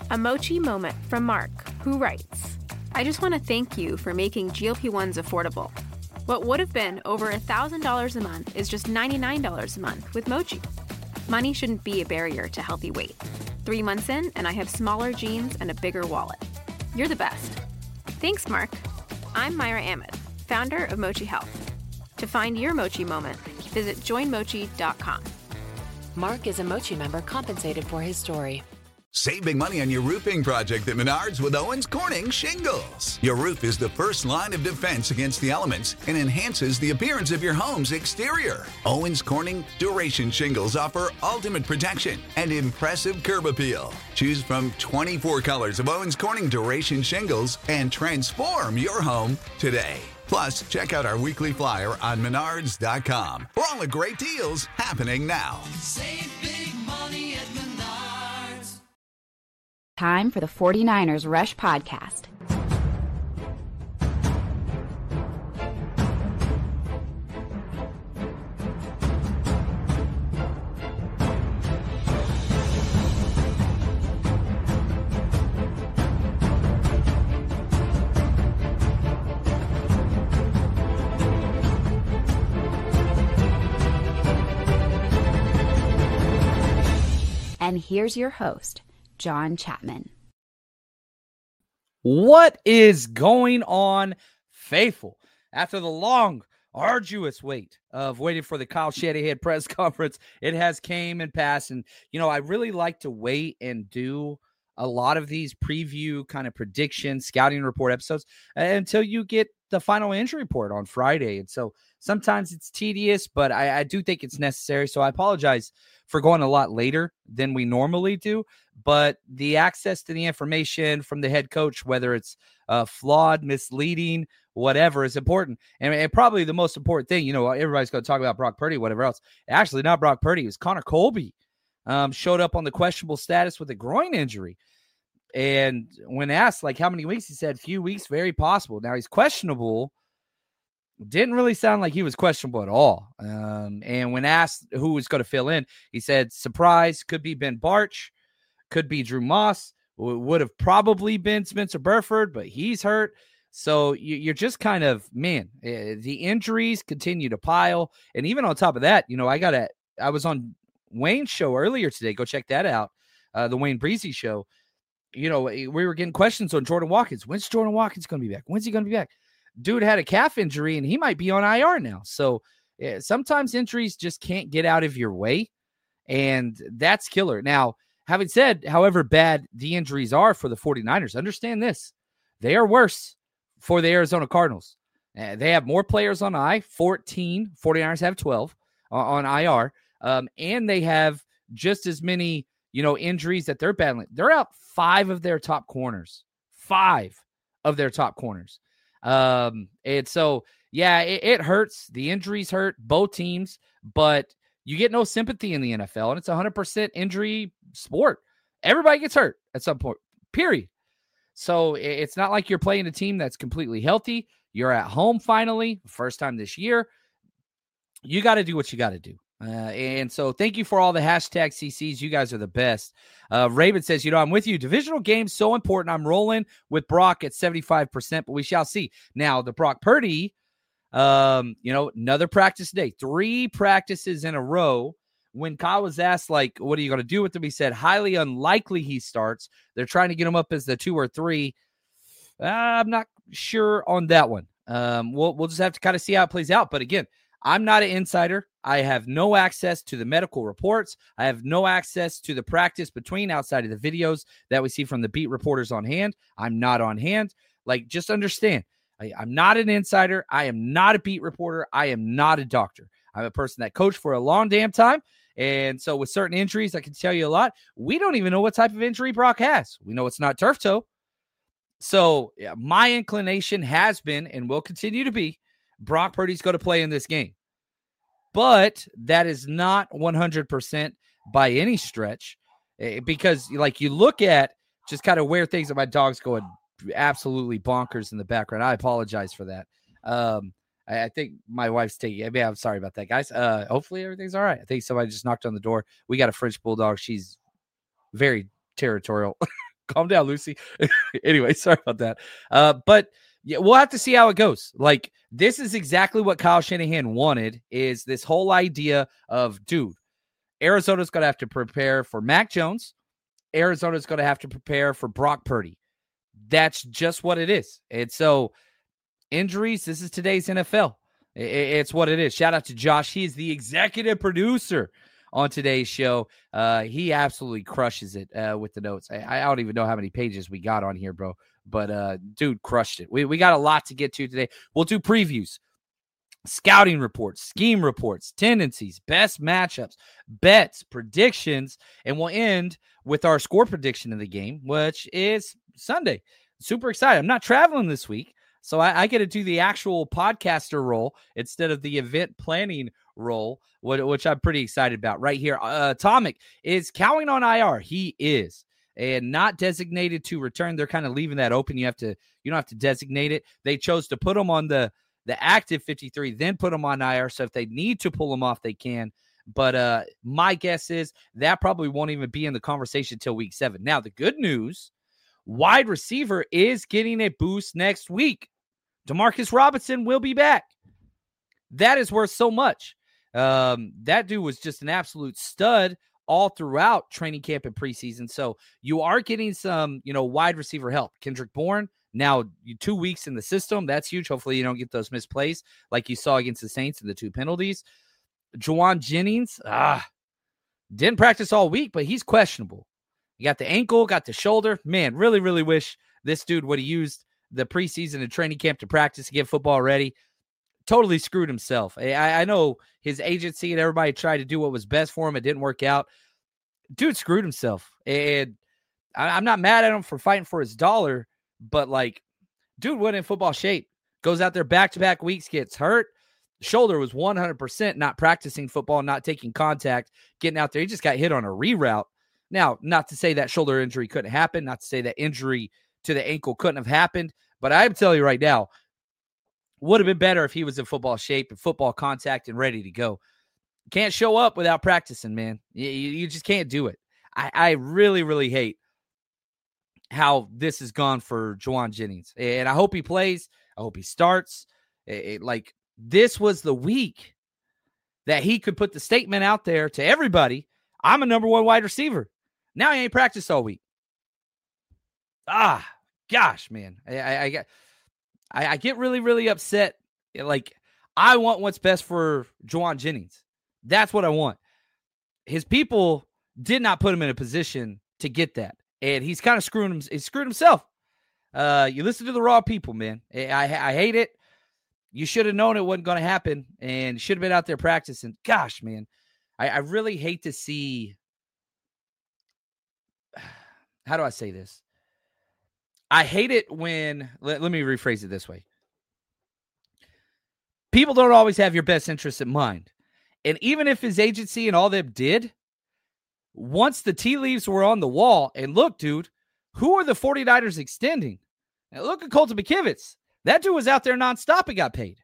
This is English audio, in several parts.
A Mochi moment from Mark, who writes, I just want to thank you for making GLP-1s affordable. What would have been over $1,000 a month is just $99 a month with Mochi. Money shouldn't be a barrier to healthy weight. 3 months in, and I have smaller jeans and a bigger wallet. You're the best. Thanks, Mark. I'm Myra Ahmed, founder of Mochi Health. To find your Mochi moment, visit joinmochi.com. Mark is a Mochi member compensated for his story. Save big money on your roofing project at Menards with Owens Corning Shingles. Your roof is the first line of defense against the elements and enhances the appearance of your home's exterior. Owens Corning Duration Shingles offer ultimate protection and impressive curb appeal. Choose from 24 colors of Owens Corning Duration Shingles and transform your home today. Plus, check out our weekly flyer on Menards.com for all the great deals happening now. Save big money at Menards. Time for the 49ers Rush Podcast. And here's your host, John Chapman. What is going on, faithful? After the long, arduous wait of waiting for the Kyle Shanahan press conference, it has came and passed. And, I really like to wait and do a lot of these preview kind of prediction, scouting report episodes until you get the final injury report on Friday. And so sometimes it's tedious, but I do think it's necessary. So I apologize for going a lot later than we normally do, but the access to the information from the head coach, whether it's flawed, misleading, whatever, is important. And probably the most important thing, everybody's going to talk about Brock Purdy, whatever else. Actually, not Brock Purdy. It was Connor Colby. Showed up on the questionable status with a groin injury. And when asked, how many weeks, he said, few weeks, very possible. Now, he's questionable. Didn't really sound like he was questionable at all. And when asked who was going to fill in, he said, surprise, could be Ben Barch, could be Drew Moss, would have probably been Spencer Burford, but he's hurt. So you're just kind of, the injuries continue to pile. And even on top of that, I was on Wayne's show earlier today. Go check that out. The Wayne Breezy show. We were getting questions on Jordan Watkins. When's Jordan Watkins going to be back? When's he going to be back? Dude had a calf injury and he might be on IR now. So sometimes injuries just can't get out of your way. And that's killer. Now, having said, however bad the injuries are for the 49ers, understand this. They are worse for the Arizona Cardinals. They have more players on I, 14. 49ers have 12 on IR. And they have just as many, injuries that they're battling. They're out 5 of their top corners. 5 of their top corners. And so, it hurts. The injuries hurt both teams, but you get no sympathy in the NFL, and it's 100% injury sport. Everybody gets hurt at some point, period. So it's not like you're playing a team that's completely healthy. You're at home finally, first time this year. You got to do what you got to do. And so thank you for all the hashtag CCs. You guys are the best. Raven says, I'm with you. Divisional games so important. I'm rolling with Brock at 75%, but we shall see. Now, the Brock Purdy, another practice day, 3 practices in a row. When Kyle was asked, what are you going to do with him? He said, highly unlikely he starts. They're trying to get him up as the 2 or 3. I'm not sure on that one. We'll just have to kind of see how it plays out. But again, I'm not an insider. I have no access to the medical reports. I have no access to the practice between outside of the videos that we see from the beat reporters on hand. I'm not on hand. Just understand, I'm not an insider. I am not a beat reporter. I am not a doctor. I'm a person that coached for a long damn time. And so with certain injuries, I can tell you a lot. We don't even know what type of injury Brock has. We know it's not turf toe. So my inclination has been and will continue to be Brock Purdy's going to play in this game. But that is not 100% by any stretch, because you look at just kind of where things, my dog's going absolutely bonkers in the background. I apologize for that. I think my wife's taking, I'm sorry about that, guys. Hopefully everything's all right. I think somebody just knocked on the door. We got a French bulldog. She's very territorial. Calm down, Lucy. Anyway, sorry about that. But yeah, we'll have to see how it goes. Like, this is exactly what Kyle Shanahan wanted, is this whole idea of, dude, Arizona's going to have to prepare for Mac Jones. Arizona's going to have to prepare for Brock Purdy. That's just what it is. And so injuries, this is today's NFL. It's what it is. Shout out to Josh. He is the executive producer on today's show. He absolutely crushes it with the notes. I don't even know how many pages we got on here, bro. But dude crushed it. We got a lot to get to today. We'll do previews, scouting reports, scheme reports, tendencies, best matchups, bets, predictions, and we'll end with our score prediction of the game, which is Sunday. Super excited. I'm not traveling this week, so I get to do the actual podcaster role instead of the event planning role, which I'm pretty excited about right here. Atomic is Cowing on IR. He is. And not designated to return. They're kind of leaving that open. You don't have to designate it. They chose to put him on the active 53, then put him on IR. So if they need to pull him off, they can. But my guess is that probably won't even be in the conversation until week 7. Now, the good news, wide receiver is getting a boost next week. Demarcus Robinson will be back. That is worth so much. That dude was just an absolute stud all throughout training camp and preseason. So you are getting some, wide receiver help. Kendrick Bourne, now 2 weeks in the system. That's huge. Hopefully you don't get those misplays like you saw against the Saints and the 2 penalties. Juwan Jennings, didn't practice all week, but he's questionable. You got the ankle, got the shoulder. Man, really, really wish this dude would have used the preseason and training camp to practice to get football ready. Totally screwed himself. I know his agency and everybody tried to do what was best for him. It didn't work out. Dude screwed himself. And I'm not mad at him for fighting for his dollar, but dude went in football shape. Goes out there back-to-back weeks, gets hurt. Shoulder was 100% not practicing football, not taking contact, getting out there. He just got hit on a reroute. Now, not to say that shoulder injury couldn't happen, not to say that injury to the ankle couldn't have happened, but I'm telling you right now, would have been better if he was in football shape and football contact and ready to go. Can't show up without practicing, man. You just can't do it. I really, really hate how this has gone for Juwan Jennings. And I hope he plays. I hope he starts. This was the week that he could put the statement out there to everybody, I'm a number 1 wide receiver. Now he ain't practiced all week. Gosh, man. I get really, really upset. I want what's best for Juwan Jennings. That's what I want. His people did not put him in a position to get that. And he's kind of screwed himself. You listen to the raw people, man. I hate it. You should have known it wasn't going to happen and should have been out there practicing. Gosh, man. I really hate to see. How do I say this? I hate it when, let me rephrase it this way. People don't always have your best interests in mind. And even if his agency and all them did, once the tea leaves were on the wall, and look, dude, who are the 49ers extending? Now look at Colton McKivitz. That dude was out there nonstop and got paid.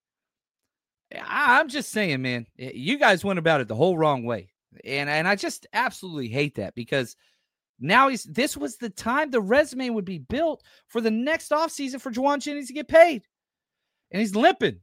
I'm just saying, man, you guys went about it the whole wrong way. And I just absolutely hate that because now this was the time the resume would be built for the next offseason for Juwan Jennings to get paid. And he's limping.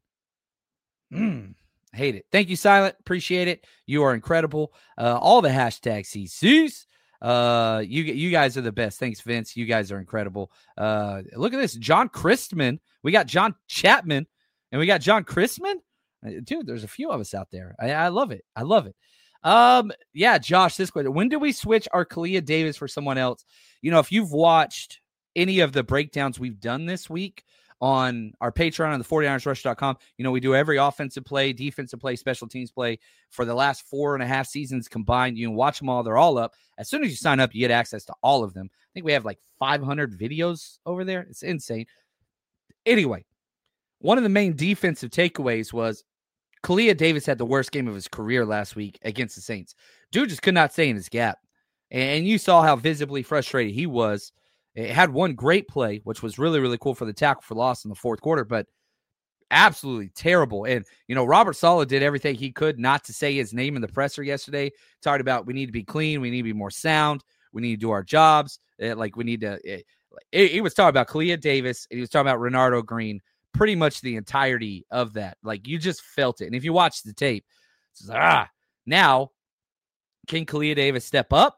Hate it. Thank you, Silent. Appreciate it. You are incredible. All the hashtags CCs. You guys are the best. Thanks, Vince. You guys are incredible. Look at this. John Christman. We got John Chapman and we got John Christman. Dude, there's a few of us out there. I love it. I love it. Yeah, Josh, this question. When do we switch our Kalia Davis for someone else? If you've watched any of the breakdowns we've done this week on our Patreon on the 49ersrush.com, we do every offensive play, defensive play, special teams play for the last 4.5 seasons combined. You can watch them all. They're all up. As soon as you sign up, you get access to all of them. I think we have 500 videos over there. It's insane. Anyway, one of the main defensive takeaways was Kalia Davis had the worst game of his career last week against the Saints. Dude just could not stay in his gap. And you saw how visibly frustrated he was. It had one great play, which was really, really cool for the tackle for loss in the fourth quarter, but absolutely terrible. And, Robert Saleh did everything he could not to say his name in the presser yesterday. Talked about we need to be clean. We need to be more sound. We need to do our jobs. Like we need to. He was talking about Kalia Davis and he was talking about Renardo Green. Pretty much the entirety of that. Like you just felt it. And if you watch the tape, it's like, now can Kalia Davis step up,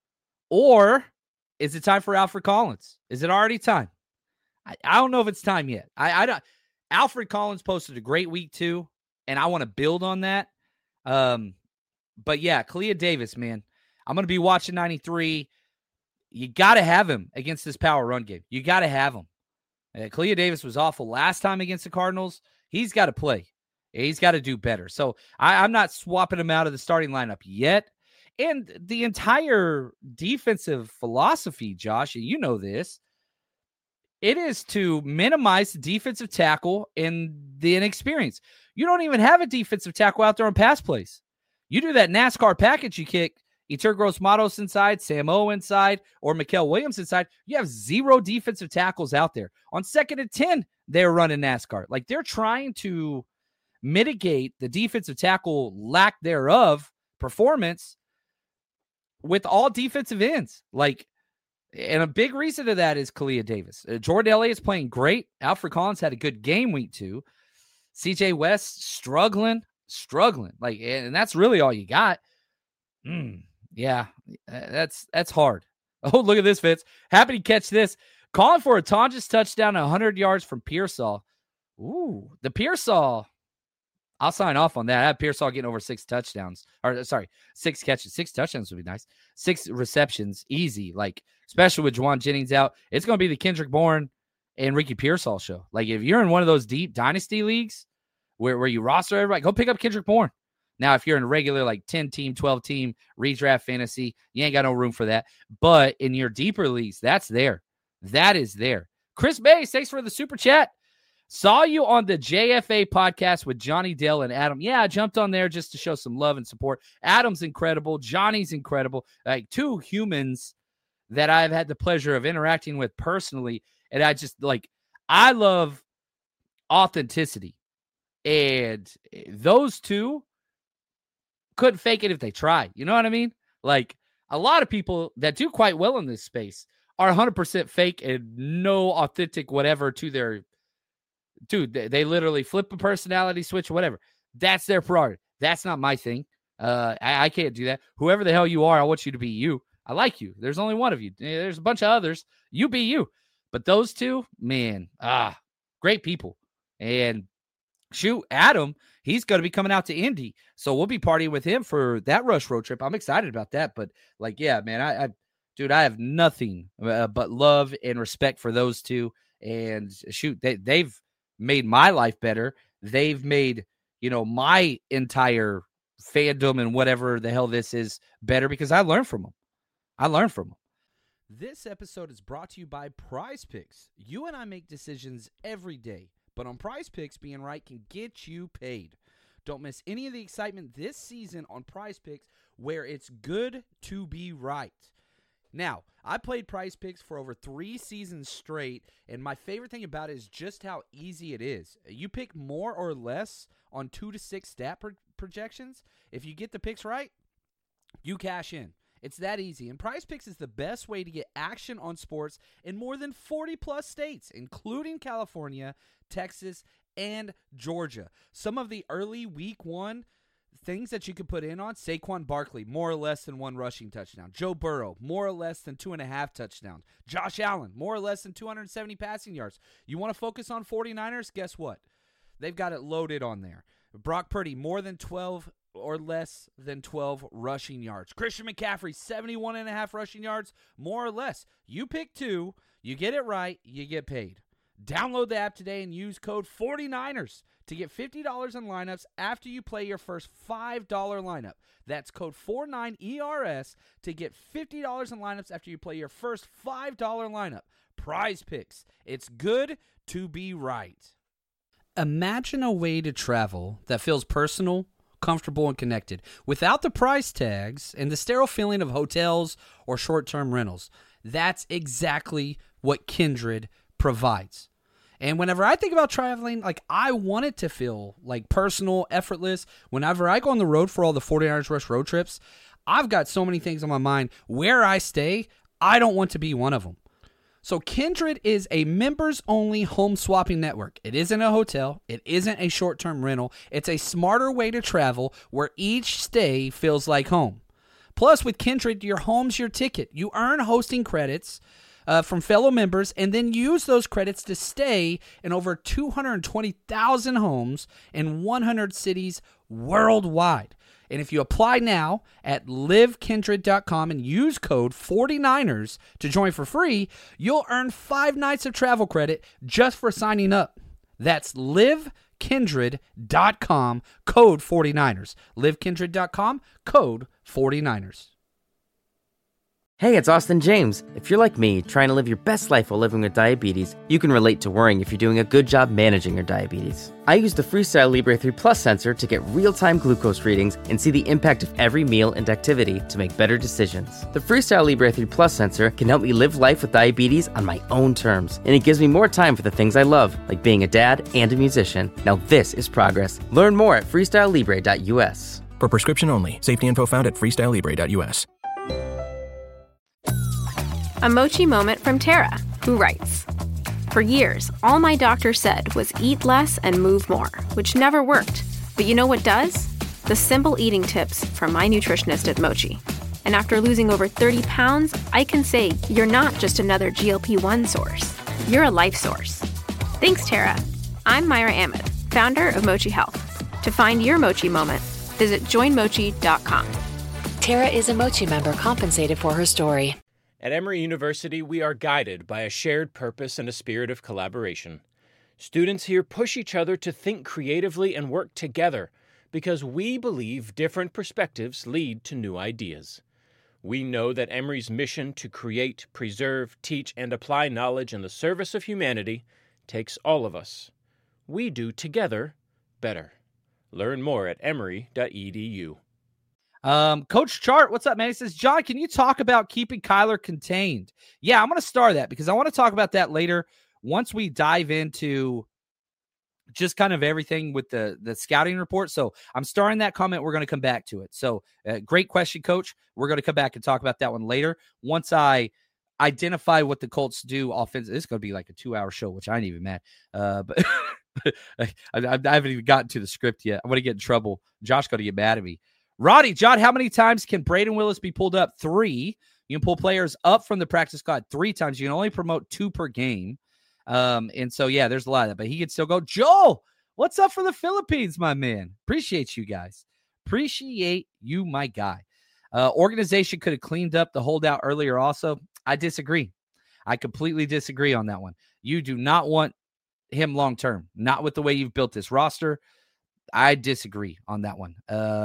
or is it time for Alfred Collins? Is it already time? I don't know if it's time yet. I don't. Alfred Collins posted a great week too, and I want to build on that. But yeah, Kalia Davis, man, I'm going to be watching 93. You got to have him against this power run game. You got to have him. Kalia Davis was awful last time against the Cardinals. He's got to play. He's got to do better. So I'm not swapping him out of the starting lineup yet. And the entire defensive philosophy, Josh, and you know this, it is to minimize the defensive tackle and the inexperience. You don't even have a defensive tackle out there on pass plays. You do that NASCAR package, you kick Yetur Gross-Matos inside, Sam O inside, or Mikael Williams inside. You have 0 defensive tackles out there. On 2nd and 10, they're running NASCAR. Like they're trying to mitigate the defensive tackle lack thereof performance with all defensive ends. Like, and a big reason to that is Kalia Davis. Jordan Elliott's playing great. Alfred Collins had a good game week 2. CJ West struggling. Like, and that's really all you got. Yeah, that's hard. Oh, look at this, Fitz. Happy to catch this. Calling for a Tonjes touchdown 100 yards from Pearsall. Ooh, the Pearsall. I'll sign off on that. I have Pearsall getting over 6 touchdowns. Or, sorry, 6 catches. 6 touchdowns would be nice. 6 receptions, easy. Like, especially with Juwan Jennings out. It's going to be the Kendrick Bourne and Ricky Pearsall show. Like, if you're in one of those deep dynasty leagues where you roster everybody, go pick up Kendrick Bourne. Now, if you're in a regular, like, 10-team, 12-team redraft fantasy, you ain't got no room for that. But in your deeper leagues, that's there. That is there. Chris Bays, thanks for the super chat. Saw you on the JFA podcast with Johnny Dell and Adam. Yeah, I jumped on there just to show some love and support. Adam's incredible. Johnny's incredible. Like 2 humans that I've had the pleasure of interacting with personally. And I just I love authenticity. And those 2 couldn't fake it if they tried. You know what I mean? Like a lot of people that do quite well in this space are 100% fake and no authentic whatever to their dude. They literally flip a personality switch or whatever. That's their prerogative. That's not my thing. I can't do that. Whoever the hell you are, I want you to be you. I like you. There's only one of you. There's a bunch of others. You be you. But those 2, man, great people. And shoot, Adam, he's going to be coming out to Indy. So we'll be partying with him for that Rush road trip. I'm excited about that. But yeah, man, I have nothing but love and respect for those 2. And shoot, they've made my life better. They've made, my entire fandom and whatever the hell this is better because I learned from them. This episode is brought to you by Prize Picks. You and I make decisions every day, but on Prize Picks, being right can get you paid. Don't miss any of the excitement this season on Prize Picks, where it's good to be right. Now, I played Prize Picks for over 3 seasons straight, and my favorite thing about it is just how easy it is. You pick more or less on 2 to 6 stat projections. If you get the picks right, you cash in. It's that easy, and Prize Picks is the best way to get action on sports in more than 40-plus states, including California, Texas, and Georgia. Some of the early week 1 things that you could put in on: Saquon Barkley, more or less than 1 rushing touchdown. Joe Burrow, more or less than 2.5 touchdowns. Josh Allen, more or less than 270 passing yards. You want to focus on 49ers? Guess what? They've got it loaded on there. Brock Purdy, more than 12 or less than 12 rushing yards. Christian McCaffrey, 71.5 rushing yards, more or less. You pick 2, you get it right, you get paid. Download the app today and use code 49ers to get $50 in lineups after you play your first $5 lineup. That's code 49ERS to get $50 in lineups after you play your first $5 lineup. Prize Picks. It's good to be right. Imagine a way to travel that feels personal, comfortable, and connected without the price tags and the sterile feeling of hotels or short-term rentals. That's exactly what Kindred provides. And whenever I think about traveling, I want it to feel personal, effortless. Whenever I go on the road for all the 49ers Rush road trips, I've got so many things on my mind. Where I stay, I don't want to be one of them. So Kindred is a members-only home swapping network. It isn't a hotel. It isn't a short-term rental. It's a smarter way to travel where each stay feels like home. Plus, with Kindred, your home's your ticket. You earn hosting credits from fellow members and then use those credits to stay in over 220,000 homes in 100 cities worldwide. And if you apply now at livekindred.com and use code 49ers to join for free, you'll earn 5 nights of travel credit just for signing up. That's livekindred.com, code 49ers. livekindred.com, code 49ers. Hey, it's Austin James. If you're like me, trying to live your best life while living with diabetes, you can relate to worrying if you're doing a good job managing your diabetes. I use the Freestyle Libre 3 Plus sensor to get real-time glucose readings and see the impact of every meal and activity to make better decisions. The Freestyle Libre 3 Plus sensor can help me live life with diabetes on my own terms, and it gives me more time for the things I love, like being a dad and a musician. Now this is progress. Learn more at freestylelibre.us. For prescription only. Safety info found at freestylelibre.us. A mochi moment from Tara, who writes, "For years, all my doctor said was eat less and move more, which never worked. But you know what does? The simple eating tips from my nutritionist at Mochi. And after losing over 30 pounds, I can say you're not just another GLP-1 source. You're a life source. Thanks, Tara. I'm Myra Ahmed, founder of Mochi Health. To find your Mochi moment, visit joinmochi.com. Tara is a Mochi member compensated for her story. At Emory University, we are guided by a shared purpose and a spirit of collaboration. Students here push each other to think creatively and work together because we believe different perspectives lead to new ideas. We know that Emory's mission to create, preserve, teach, and apply knowledge in the service of humanity takes all of us. We do together better. Learn more at emory.edu. Coach Chart, what's up, man? He says, John, can you talk about keeping Kyler contained? Yeah, I'm going to star that because I want to talk about that later once we dive into just kind of everything with the scouting report. So I'm starring that comment. We're going to come back to it. So great question, Coach. We're going to come back and talk about that one later. Once I identify what the Colts do offensively, this is going to be like a 2-hour show, which I ain't even mad. But I haven't even gotten to the script yet. I'm going to get in trouble. Josh going to get mad at me. Roddy, John, how many times can Braden Willis be pulled up? 3. You can pull players up from the practice squad 3 times. You can only promote 2 per game. And so, yeah, there's a lot of that. But he can still go. Joel, what's up for the Philippines, my man? Appreciate you guys. Appreciate you, my guy. Organization could have cleaned up the holdout earlier also. I disagree. I completely disagree on that one. You do not want him long-term. Not with the way you've built this roster. I disagree on that one.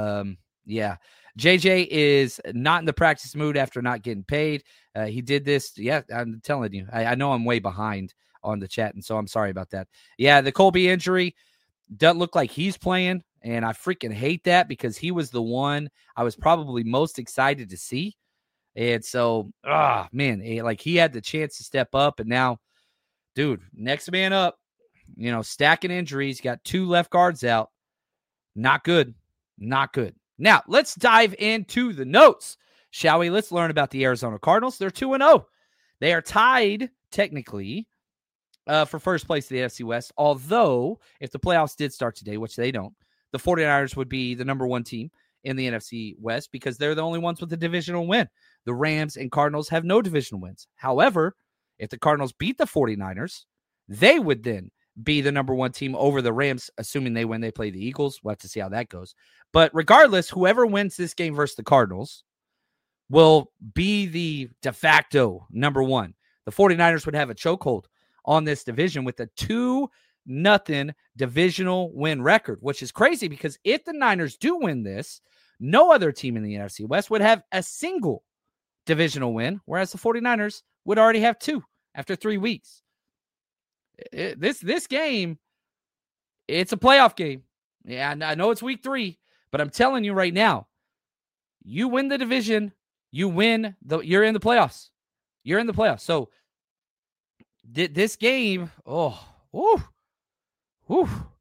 Yeah. JJ is not in the practice mood after not getting paid. He did this. Yeah, I'm telling you. I know I'm way behind on the chat, and so I'm sorry about that. Yeah, the Colby injury doesn't look like he's playing, and I freaking hate that because he was the one I was probably most excited to see. And so, man, like he had the chance to step up, and now, dude, next man up, stacking injuries, got 2 left guards out. Not good. Not good. Now, let's dive into the notes, shall we? Let's learn about the Arizona Cardinals. They're 2-0. They are tied, technically, for first place in the NFC West, although if the playoffs did start today, which they don't, the 49ers would be the number 1 team in the NFC West because they're the only ones with a divisional win. The Rams and Cardinals have no divisional wins. However, if the Cardinals beat the 49ers, they would then be the number 1 team over the Rams, assuming they win. They play the Eagles. We'll have to see how that goes. But regardless, whoever wins this game versus the Cardinals will be the de facto number 1. The 49ers would have a chokehold on this division with a 2-0 divisional win record, which is crazy because if the Niners do win this, no other team in the NFC West would have a single divisional win, whereas the 49ers would already have 2 after 3 weeks. This game, it's a playoff game. Yeah, I know it's week 3, but I'm telling you right now, you win the division, you're in the playoffs. You're in the playoffs. So this game,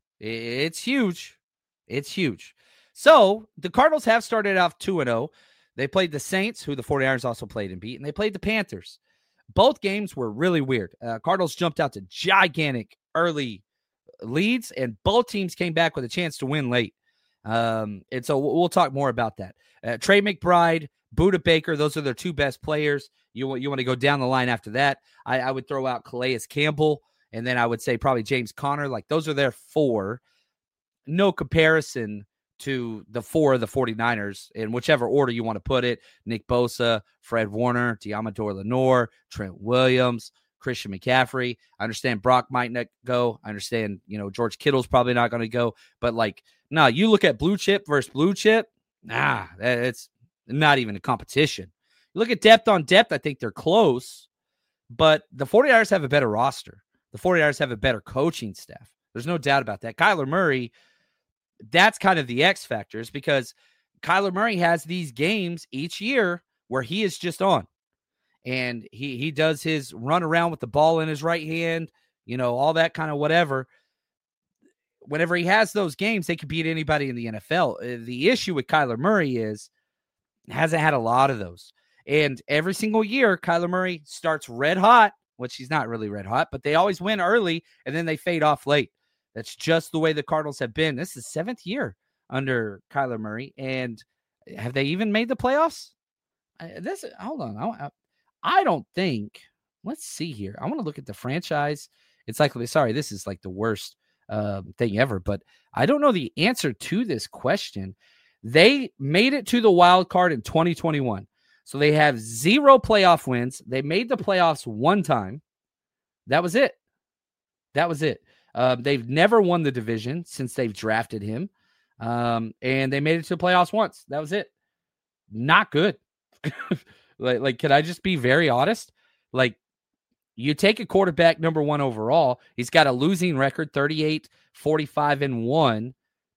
it's huge. It's huge. So the Cardinals have started off 2-0. They played the Saints, who the 49ers also played and beat, and they played the Panthers. Both games were really weird. Cardinals jumped out to gigantic early leads, and both teams came back with a chance to win late. And so we'll talk more about that. Trey McBride, Budda Baker, those are their two best players. You want to go down the line after that. I would throw out Calais Campbell, and then I would say probably James Conner. Like, those are their four. No comparison to the four of the 49ers in whichever order you want to put it. Nick Bosa, Fred Warner, Diamador Lenore, Trent Williams, Christian McCaffrey. I understand Brock might not go. I understand, George Kittle's probably not going to go. But, no, you look at blue chip versus blue chip, it's not even a competition. You look at depth on depth, I think they're close. But the 49ers have a better roster. The 49ers have a better coaching staff. There's no doubt about that. Kyler Murray, that's kind of the X factors, because Kyler Murray has these games each year where he is just on. And he does his run around with the ball in his right hand, all that kind of whatever. Whenever he has those games, they can beat anybody in the NFL. The issue with Kyler Murray is hasn't had a lot of those. And every single year, Kyler Murray starts red hot, which he's not really red hot, but they always win early, and then they fade off late. That's just the way the Cardinals have been. This is the 7th year under Kyler Murray. And have they even made the playoffs? Hold on. I don't think. Let's see here. I want to look at the franchise. It's likely. Sorry, this is like the worst thing ever, but I don't know the answer to this question. They made it to the wild card in 2021. So they have 0 playoff wins. They made the playoffs one time. That was it. They've never won the division since they've drafted him. And they made it to the playoffs once. That was it. Not good. Can I just be very honest? You take a quarterback number 1 overall. He's got a losing record, 38-45-1.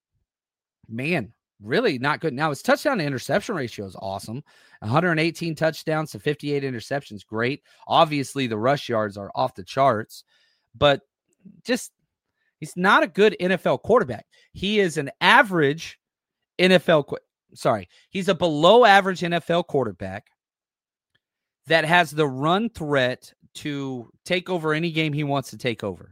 Man, really not good. Now, his touchdown to interception ratio is awesome. 118 touchdowns to 58 interceptions. Great. Obviously, the rush yards are off the charts. But just, he's not a good NFL quarterback. He is an average he's a below average NFL quarterback that has the run threat to take over any game he wants to take over.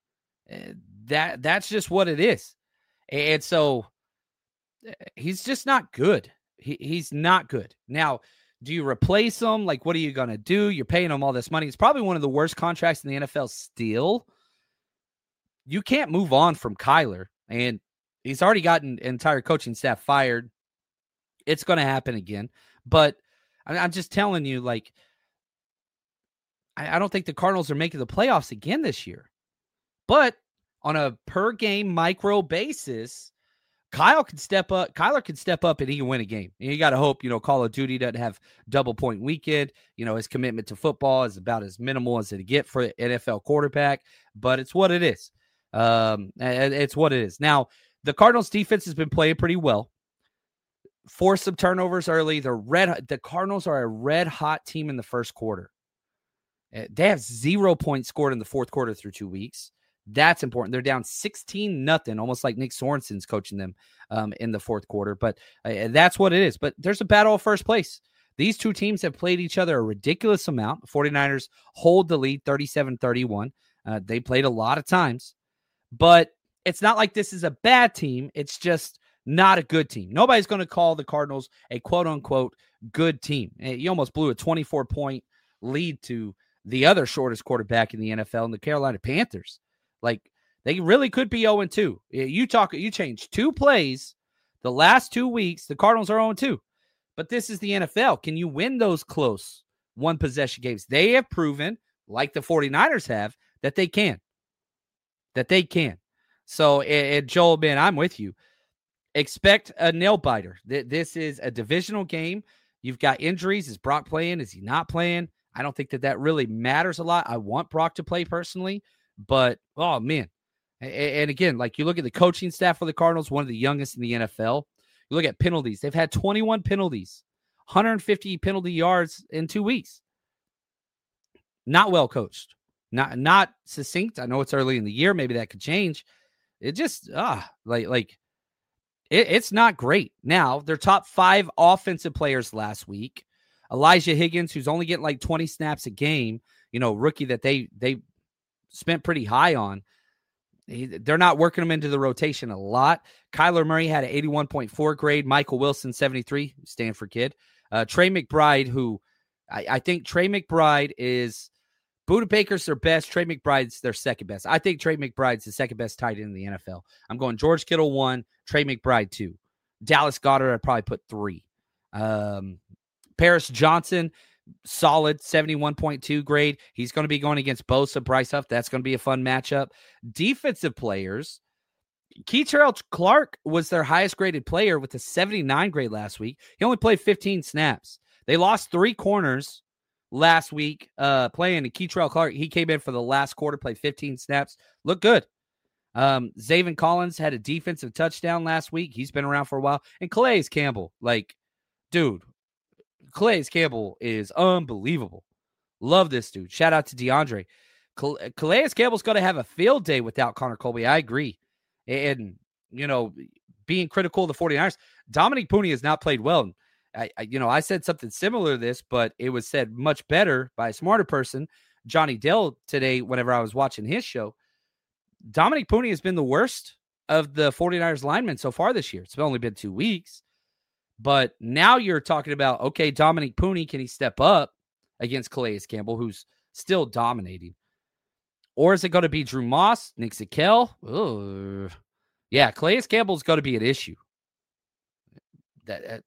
That's just what it is. And so he's just not good. He's not good. Now, do you replace him? What are you going to do? You're paying him all this money. It's probably one of the worst contracts in the NFL still. You can't move on from Kyler, and he's already gotten entire coaching staff fired. It's going to happen again. But I'm just telling you, I don't think the Cardinals are making the playoffs again this year. But on a per-game micro basis, Kyler can step up and he can win a game. And you got to hope, Call of Duty doesn't have double-point weekend. His commitment to football is about as minimal as it get for an NFL quarterback. But it's what it is. It's what it is. Now, the Cardinals defense has been playing pretty well. Forced some turnovers early. The Cardinals are a red-hot team in the first quarter. They have 0 points scored in the fourth quarter through 2 weeks. That's important. They're down 16-0, almost like Nick Sorensen's coaching them in the fourth quarter. But that's what it is. But there's a battle of first place. These two teams have played each other a ridiculous amount. The 49ers hold the lead 37-31. They played a lot of times. But it's not like this is a bad team. It's just not a good team. Nobody's going to call the Cardinals a quote-unquote good team. You almost blew a 24-point lead to the other shortest quarterback in the NFL, in the Carolina Panthers. They really could be 0-2. You change 2 plays the last 2 weeks, the Cardinals are 0-2. But this is the NFL. Can you win those close one-possession games? They have proven, like the 49ers have, that they can. So, Joel, man, I'm with you. Expect a nail-biter. This is a divisional game. You've got injuries. Is Brock playing? Is he not playing? I don't think that really matters a lot. I want Brock to play personally. But, oh, man. And again, you look at the coaching staff for the Cardinals, one of the youngest in the NFL. You look at penalties. They've had 21 penalties, 150 penalty yards in 2 weeks. Not well coached. Not succinct. I know it's early in the year. Maybe that could change. It just, It's not great. Now, their top 5 offensive players last week, Elijah Higgins, who's only getting like 20 snaps a game, rookie that they spent pretty high on. They're not working him into the rotation a lot. Kyler Murray had an 81.4 grade. Michael Wilson, 73, Stanford kid. Trey McBride, who I think Trey McBride is Buda Baker's their best. Trey McBride's their second best. I think Trey McBride's the second best tight end in the NFL. I'm going George Kittle 1, Trey McBride 2. Dallas Goedert, I'd probably put 3. Paris Johnson, solid 71.2 grade. He's going to be going against Bosa, Bryce Huff. That's going to be a fun matchup. Defensive players, Kei'Trell Clark was their highest graded player with a 79 grade last week. He only played 15 snaps. They lost 3 corners last week playing. And Kei'Trell Clark, he came in for the last quarter, played 15 snaps. Looked good. Zaven Collins had a defensive touchdown last week. He's been around for a while. And Calais Campbell, dude, Calais Campbell is unbelievable. Love this dude. Shout out to DeAndre. Calais Campbell's going to have a field day without Connor Colby. I agree. And, being critical of the 49ers, Dominic Pooney has not played well. I said something similar to this, but it was said much better by a smarter person, Johnny Dell, today whenever I was watching his show. Dominic Pooney has been the worst of the 49ers linemen so far this year. It's only been 2 weeks. But now you're talking about, okay, Dominic Pooney, can he step up against Calais Campbell, who's still dominating? Or is it going to be Drew Moss, Nick Zakelj? Yeah, Calais Campbell's going to be an issue. That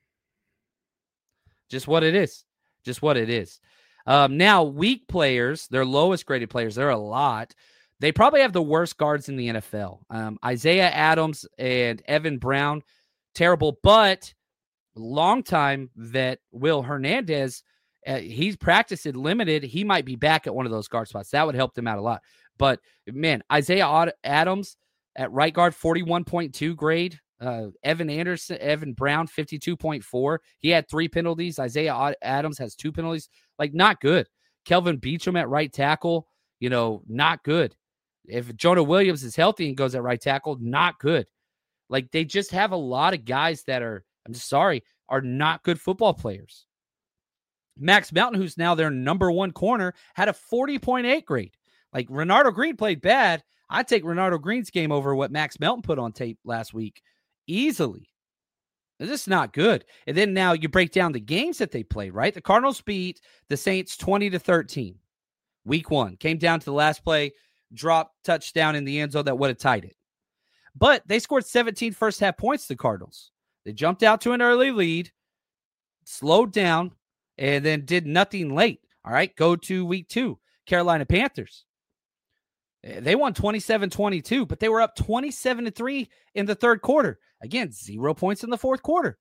just what it is. Just what it is. Now, weak players, their lowest graded players, there are a lot. They probably have the worst guards in the NFL. Isaiah Adams and Evan Brown, terrible, but longtime vet Will Hernandez, he's practiced limited. He might be back at one of those guard spots. That would help them out a lot. But, man, Isaiah Adams at right guard, 41.2 grade. Evan Brown, 52.4. He had 3 penalties. Isaiah Adams has 2 penalties. Not good. Kelvin Beachum at right tackle, not good. If Jonah Williams is healthy and goes at right tackle, not good. They just have a lot of guys that are, I'm just sorry, are not good football players. Max Melton, who's now their number 1 corner, had a 40.8 grade. Renardo Green played bad. I'd take Renardo Green's game over what Max Melton put on tape last week easily. This is not good. And then now you break down the games that they played, right? The Cardinals beat the Saints 20-13. Week 1. Came down to the last play, dropped touchdown in the end zone that would have tied it. But they scored 17 first half points, the Cardinals. They jumped out to an early lead, slowed down, and then did nothing late. All right, go to week 2. Carolina Panthers. They won 27-22, but they were up 27-3 in the third quarter. Again, 0 points in the fourth quarter.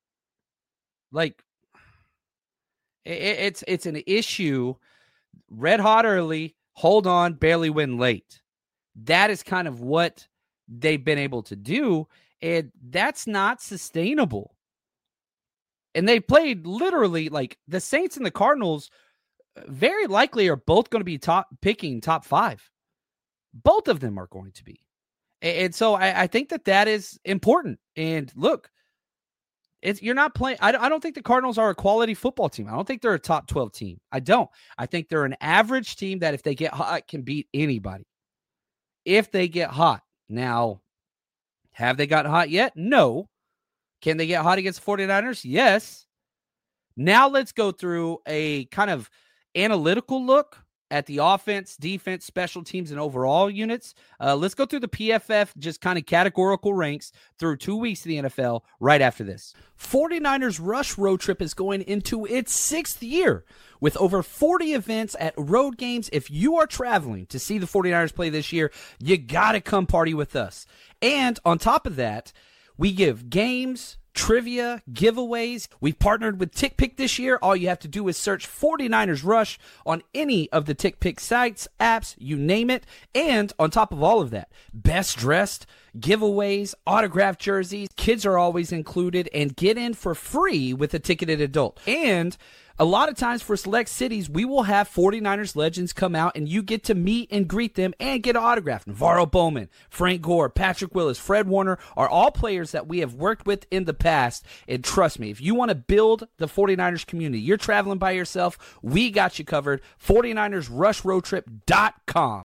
It's an issue. Red hot early, hold on, barely win late. That is kind of what they've been able to do, and that's not sustainable. And they played literally the Saints and the Cardinals very likely are both going to be picking top 5. Both of them are going to be. And so I think that is important. And look, you're not playing. I don't think the Cardinals are a quality football team. I don't think they're a top 12 team. I don't. I think they're an average team that if they get hot can beat anybody. If they get hot. Now, have they gotten hot yet? No. Can they get hot against the 49ers? Yes. Now let's go through a kind of analytical look at the offense, defense, special teams, and overall units. Let's go through the PFF just kind of categorical ranks through 2 weeks of the NFL right after this. 49ers Rush Road Trip is going into its 6th year with over 40 events at road games. If you are traveling to see the 49ers play this year, you got to come party with us. And on top of that, we give games, trivia, giveaways. We've partnered with TickPick this year. All you have to do is search 49ers Rush on any of the TickPick sites, apps, you name it. And on top of all of that, best dressed, giveaways, autographed jerseys, kids are always included, and get in for free with a ticketed adult. And A lot of times for select cities, we will have 49ers legends come out and you get to meet and greet them and get an autograph. Navarro Bowman, Frank Gore, Patrick Willis, Fred Warner are all players that we have worked with in the past. And trust me, if you want to build the 49ers community, you're traveling by yourself, we got you covered. 49ersrushroadtrip.com.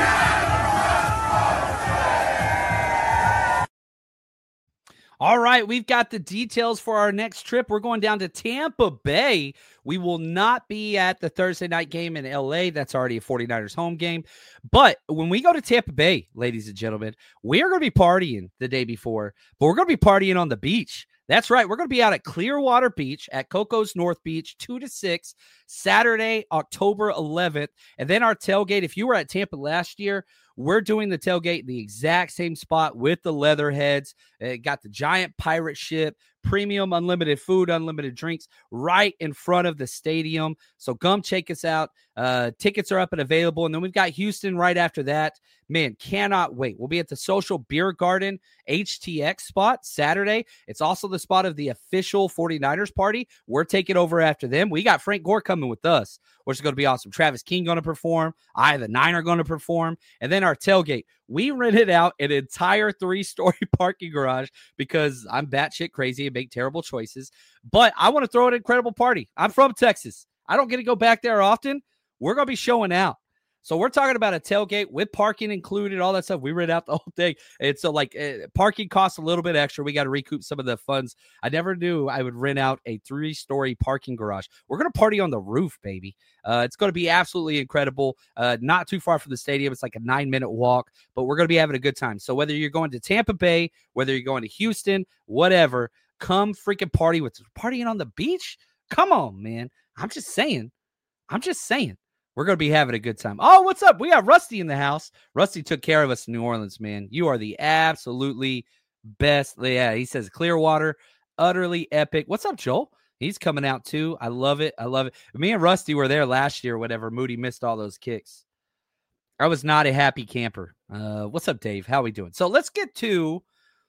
All right, we've got the details for our next trip. We're going down to Tampa Bay. We will not be at the Thursday night game in LA. That's already a 49ers home game. But when we go to Tampa Bay, ladies and gentlemen, we are going to be partying the day before, but we're going to be partying on the beach. That's right. We're going to be out at Clearwater Beach at Coco's North Beach, 2 to 6, Saturday, October 11th. And then our tailgate, if you were at Tampa last year, we're doing the tailgate in the exact same spot with the Leatherheads. It got the giant pirate ship, premium unlimited food, unlimited drinks right in front of the stadium. So come check us out. Tickets are up and available. And then we've got Houston right after that. Man, cannot wait. We'll be at the Social Beer Garden HTX spot Saturday. It's also the spot of the official 49ers party. We're taking over after them. We got Frank Gore coming with us, which is going to be awesome. Travis King going to perform. I, the Nine, are going to perform. And then our tailgate. We rented out an entire 3-story parking garage because I'm batshit crazy and make terrible choices. But I want to throw an incredible party. I'm from Texas. I don't get to go back there often. We're going to be showing out. So we're talking about a tailgate with parking included, all that stuff. We rent out the whole thing. And so parking costs a little bit extra. We got to recoup some of the funds. I never knew I would rent out a 3-story parking garage. We're going to party on the roof, baby. It's going to be absolutely incredible. Not too far from the stadium. It's like a 9-minute walk, but we're going to be having a good time. So whether you're going to Tampa Bay, whether you're going to Houston, whatever, come freaking party with us. Partying on the beach? Come on, man. I'm just saying. We're going to be having a good time. Oh, what's up? We got Rusty in the house. Rusty took care of us in New Orleans, man. You are the absolutely best. Yeah, he says Clearwater, utterly epic. What's up, Joel? He's coming out too. I love it. Me and Rusty were there last year whenever Moody missed all those kicks. I was not a happy camper. What's up, Dave? How we doing? So let's get to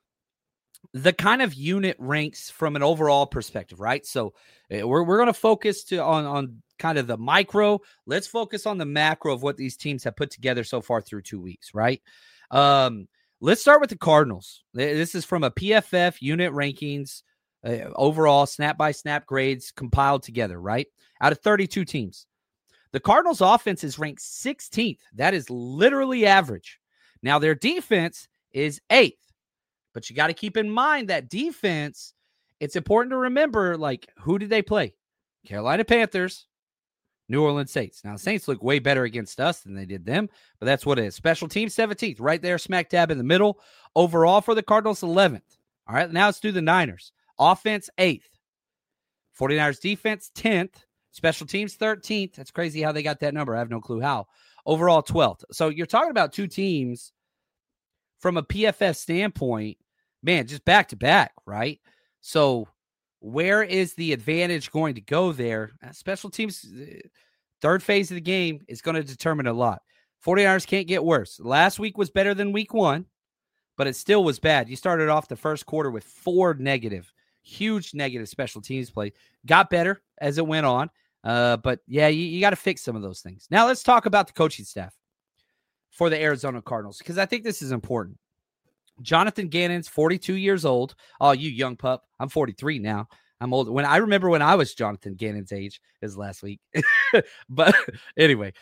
the kind of unit ranks from an overall perspective, right? So we're going to focus on kind of the micro. Let's focus on the macro of what these teams have put together so far through 2 weeks, right? Let's start with the Cardinals. This is from a PFF unit rankings, overall snap-by-snap grades compiled together, right? Out of 32 teams. The Cardinals' offense is ranked 16th. That is literally average. Now, their defense is 8th. But you got to keep in mind that defense, it's important to remember, who did they play? Carolina Panthers, New Orleans Saints. Now, the Saints look way better against us than they did them, but that's what it is. Special teams, 17th, right there, smack dab in the middle. Overall for the Cardinals, 11th. All right, now let's do the Niners. Offense, 8th. 49ers defense, 10th. Special teams, 13th. That's crazy how they got that number. I have no clue how. Overall, 12th. So you're talking about two teams from a PFF standpoint, man, just back to back, right? So where is the advantage going to go there? Special teams, third phase of the game is going to determine a lot. 49ers can't get worse. Last week was better than week 1, but it still was bad. You started off the first quarter with 4 negative, huge negative special teams play. Got better as it went on. But yeah, you got to fix some of those things. Now let's talk about the coaching staff for the Arizona Cardinals, because I think this is important. Jonathan Gannon's 42 years old. Oh, you young pup. I'm 43 now. I'm old. I remember when I was Jonathan Gannon's age is last week. But anyway,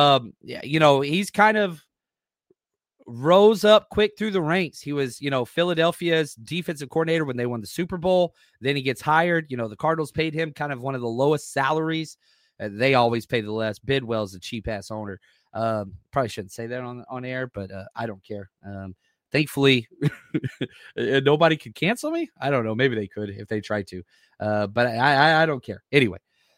he's kind of rose up quick through the ranks. He was, Philadelphia's defensive coordinator when they won the Super Bowl. Then he gets hired. The Cardinals paid him kind of one of the lowest salaries. They always pay the less. Bidwell's a cheap-ass owner. Probably shouldn't say that on air, but I don't care. Thankfully, nobody could cancel me. I don't know. Maybe they could if they tried to. But I don't care. Anyway,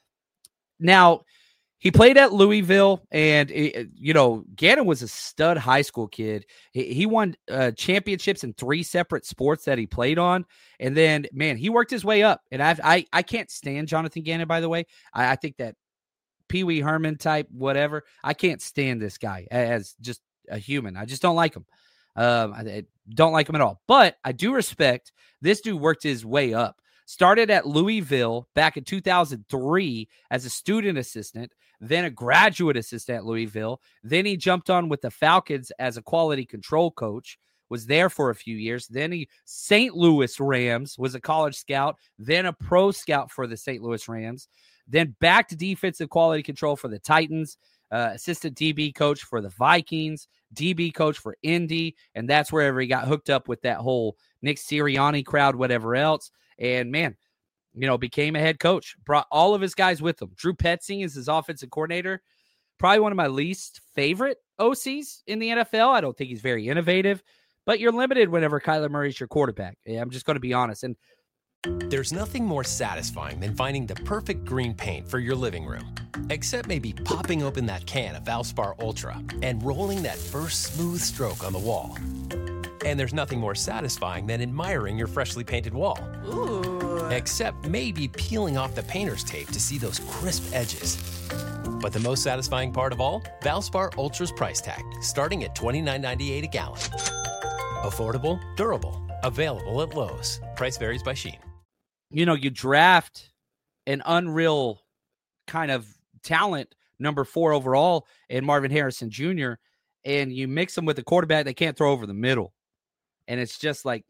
now he played at Louisville, and, Gannon was a stud high school kid. He won championships in 3 separate sports that he played on. And then, man, he worked his way up. And I can't stand Jonathan Gannon, by the way. I think that Pee Wee Herman type, whatever. I can't stand this guy as just a human. I just don't like him. I don't like him at all. But I do respect this dude worked his way up. Started at Louisville back in 2003 as a student assistant, then a graduate assistant at Louisville. Then he jumped on with the Falcons as a quality control coach, was there for a few years. Then he St. Louis Rams, was a college scout, then a pro scout for the St. Louis Rams, then back to defensive quality control for the Titans, assistant DB coach for the Vikings, DB coach for Indy, and that's wherever he got hooked up with that whole Nick Sirianni crowd, whatever else. And, man, became a head coach. Brought all of his guys with him. Drew Petzing is his offensive coordinator. Probably one of my least favorite OCs in the NFL. I don't think he's very innovative, but you're limited whenever Kyler Murray's your quarterback. I'm just going to be honest. And there's nothing more satisfying than finding the perfect green paint for your living room. Except maybe popping open that can of Valspar Ultra and rolling that first smooth stroke on the wall. And there's nothing more satisfying than admiring your freshly painted wall. Ooh. Except maybe peeling off the painter's tape to see those crisp edges. But the most satisfying part of all? Valspar Ultra's price tag, starting at $29.98 a gallon. Affordable, durable, available at Lowe's. Price varies by Shein. You draft an unreal kind of talent, number 4 overall, in Marvin Harrison Jr., and you mix them with a quarterback that can't throw over the middle. And it's just like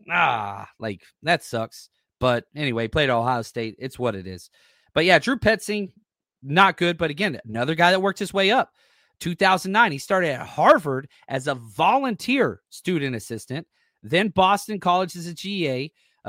that sucks. But anyway, played at Ohio State. It's what it is. But yeah, Drew Petzing, not good. But again, another guy that worked his way up. 2009, he started at Harvard as a volunteer student assistant, then Boston College as a GA.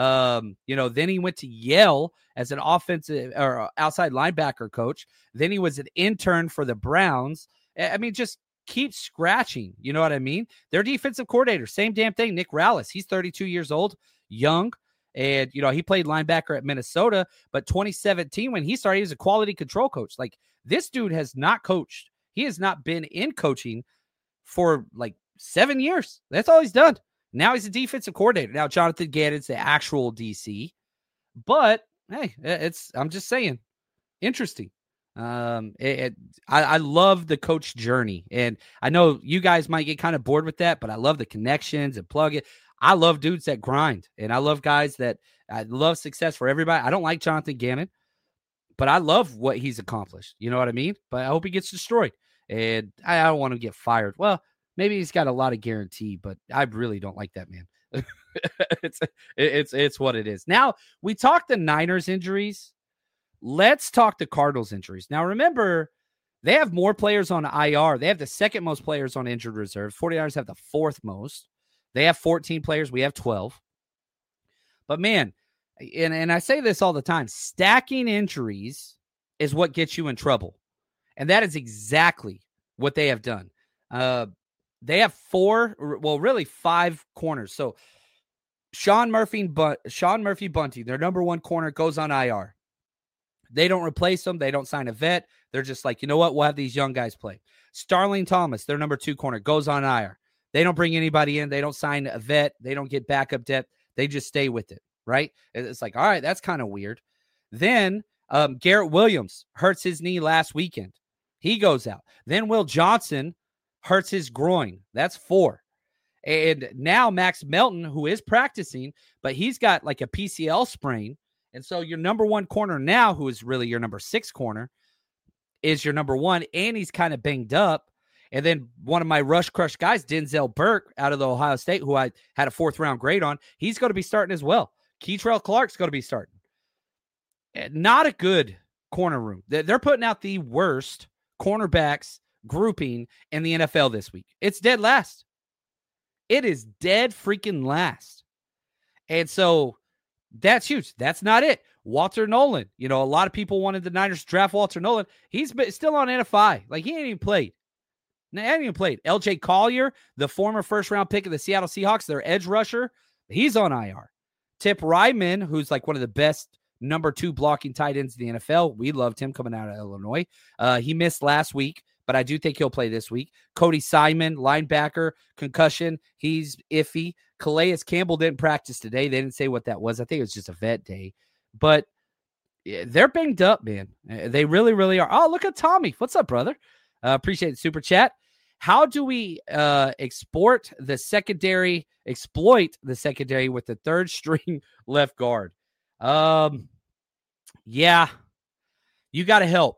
Then he went to Yale as an offensive or outside linebacker coach. Then he was an intern for the Browns. I mean, just keep scratching. You know what I mean? Their defensive coordinator, same damn thing. Nick Rallis. He's 32 years old, young. And, he played linebacker at Minnesota. But 2017, when he started, he was a quality control coach. Like, this dude has not coached. He has not been in coaching for 7 years. That's all he's done. Now he's a defensive coordinator. Now Jonathan Gannon's the actual DC. But, hey, I'm just saying, interesting. I love the coach journey. And I know you guys might get kind of bored with that, but I love the connections and plug it. I love dudes that grind. And I love guys that I love success for everybody. I don't like Jonathan Gannon, but I love what he's accomplished. You know what I mean? But I hope he gets destroyed. And I don't want him to get fired. Well, maybe he's got a lot of guarantee, but I really don't like that man. It's what it is. Now, we talked the Niners injuries. Let's talk the Cardinals injuries. Now, remember, they have more players on IR. They have the second most players on injured reserve. 49ers have the fourth most. They have 14 players. We have 12. But, man, and I say this all the time, stacking injuries is what gets you in trouble. And that is exactly what they have done. They have 5 corners. So Sean Murphy Bunting, their number 1 corner, goes on IR. They don't replace them. They don't sign a vet. They're just like, you know what? We'll have these young guys play. Starling Thomas, their number 2 corner, goes on IR. They don't bring anybody in. They don't sign a vet. They don't get backup depth. They just stay with it, right? It's like, all right, that's kind of weird. Then Garrett Williams hurts his knee last weekend. He goes out. Then Will Johnson hurts his groin. That's 4. And now Max Melton, who is practicing, but he's got like a PCL sprain. And so your number 1 corner now, who is really your number 6 corner, is your number 1, and he's kind of banged up. And then one of my rush crush guys, Denzel Burke, out of the Ohio State, who I had a 4th-round grade on, he's going to be starting as well. Keitrell Clark's going to be starting. Not a good corner room. They're putting out the worst cornerbacks grouping in the NFL this week. It's dead last. It is dead freaking last. And so that's huge. That's not it. Walter Nolan. A lot of people wanted the Niners to draft Walter Nolan. He's still on NFI. He ain't even played. LJ Collier, the former 1st-round pick of the Seattle Seahawks, their edge rusher, he's on IR. Tip Ryman, who's like one of the best number 2 blocking tight ends in the NFL. We loved him coming out of Illinois. He missed last week, but I do think he'll play this week. Cody Simon, linebacker, concussion. He's iffy. Calais Campbell didn't practice today. They didn't say what that was. I think it was just a vet day. But they're banged up, man. They really, really are. Oh, look at Tommy. What's up, brother? Appreciate the super chat. How do we exploit the secondary with the 3rd string left guard? Yeah, you got to help.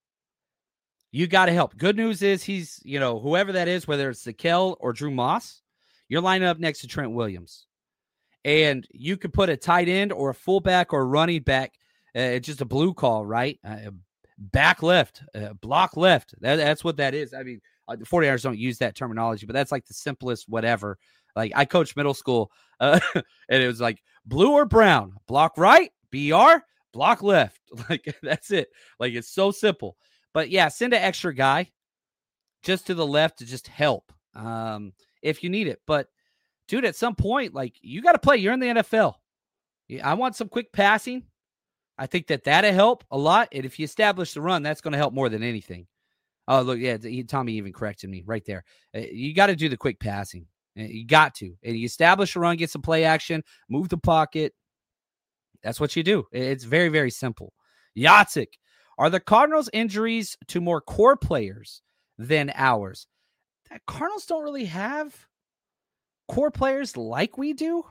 You got to help. Good news is he's, whoever that is, whether it's Zakelj or Drew Moss, you're lining up next to Trent Williams. And you could put a tight end or a fullback or a running back. It's just a blue call, right? Back left, block left. That's what that is. I mean, the 49ers don't use that terminology, but that's like the simplest whatever. Like I coached middle school, and it was like blue or brown, block right, BR, block left. Like that's it. Like it's so simple. But yeah, send an extra guy just to the left to just help if you need it. But dude, at some point, like you got to play. You're in the NFL. I want some quick passing. I think that'll help a lot. And if you establish the run, that's going to help more than anything. Oh, look, yeah, Tommy even corrected me right there. You got to do the quick passing. You got to. And you establish a run, get some play action, move the pocket. That's what you do. It's very, very simple. Yatsik, are the Cardinals' injuries to more core players than ours? The Cardinals don't really have core players like we do.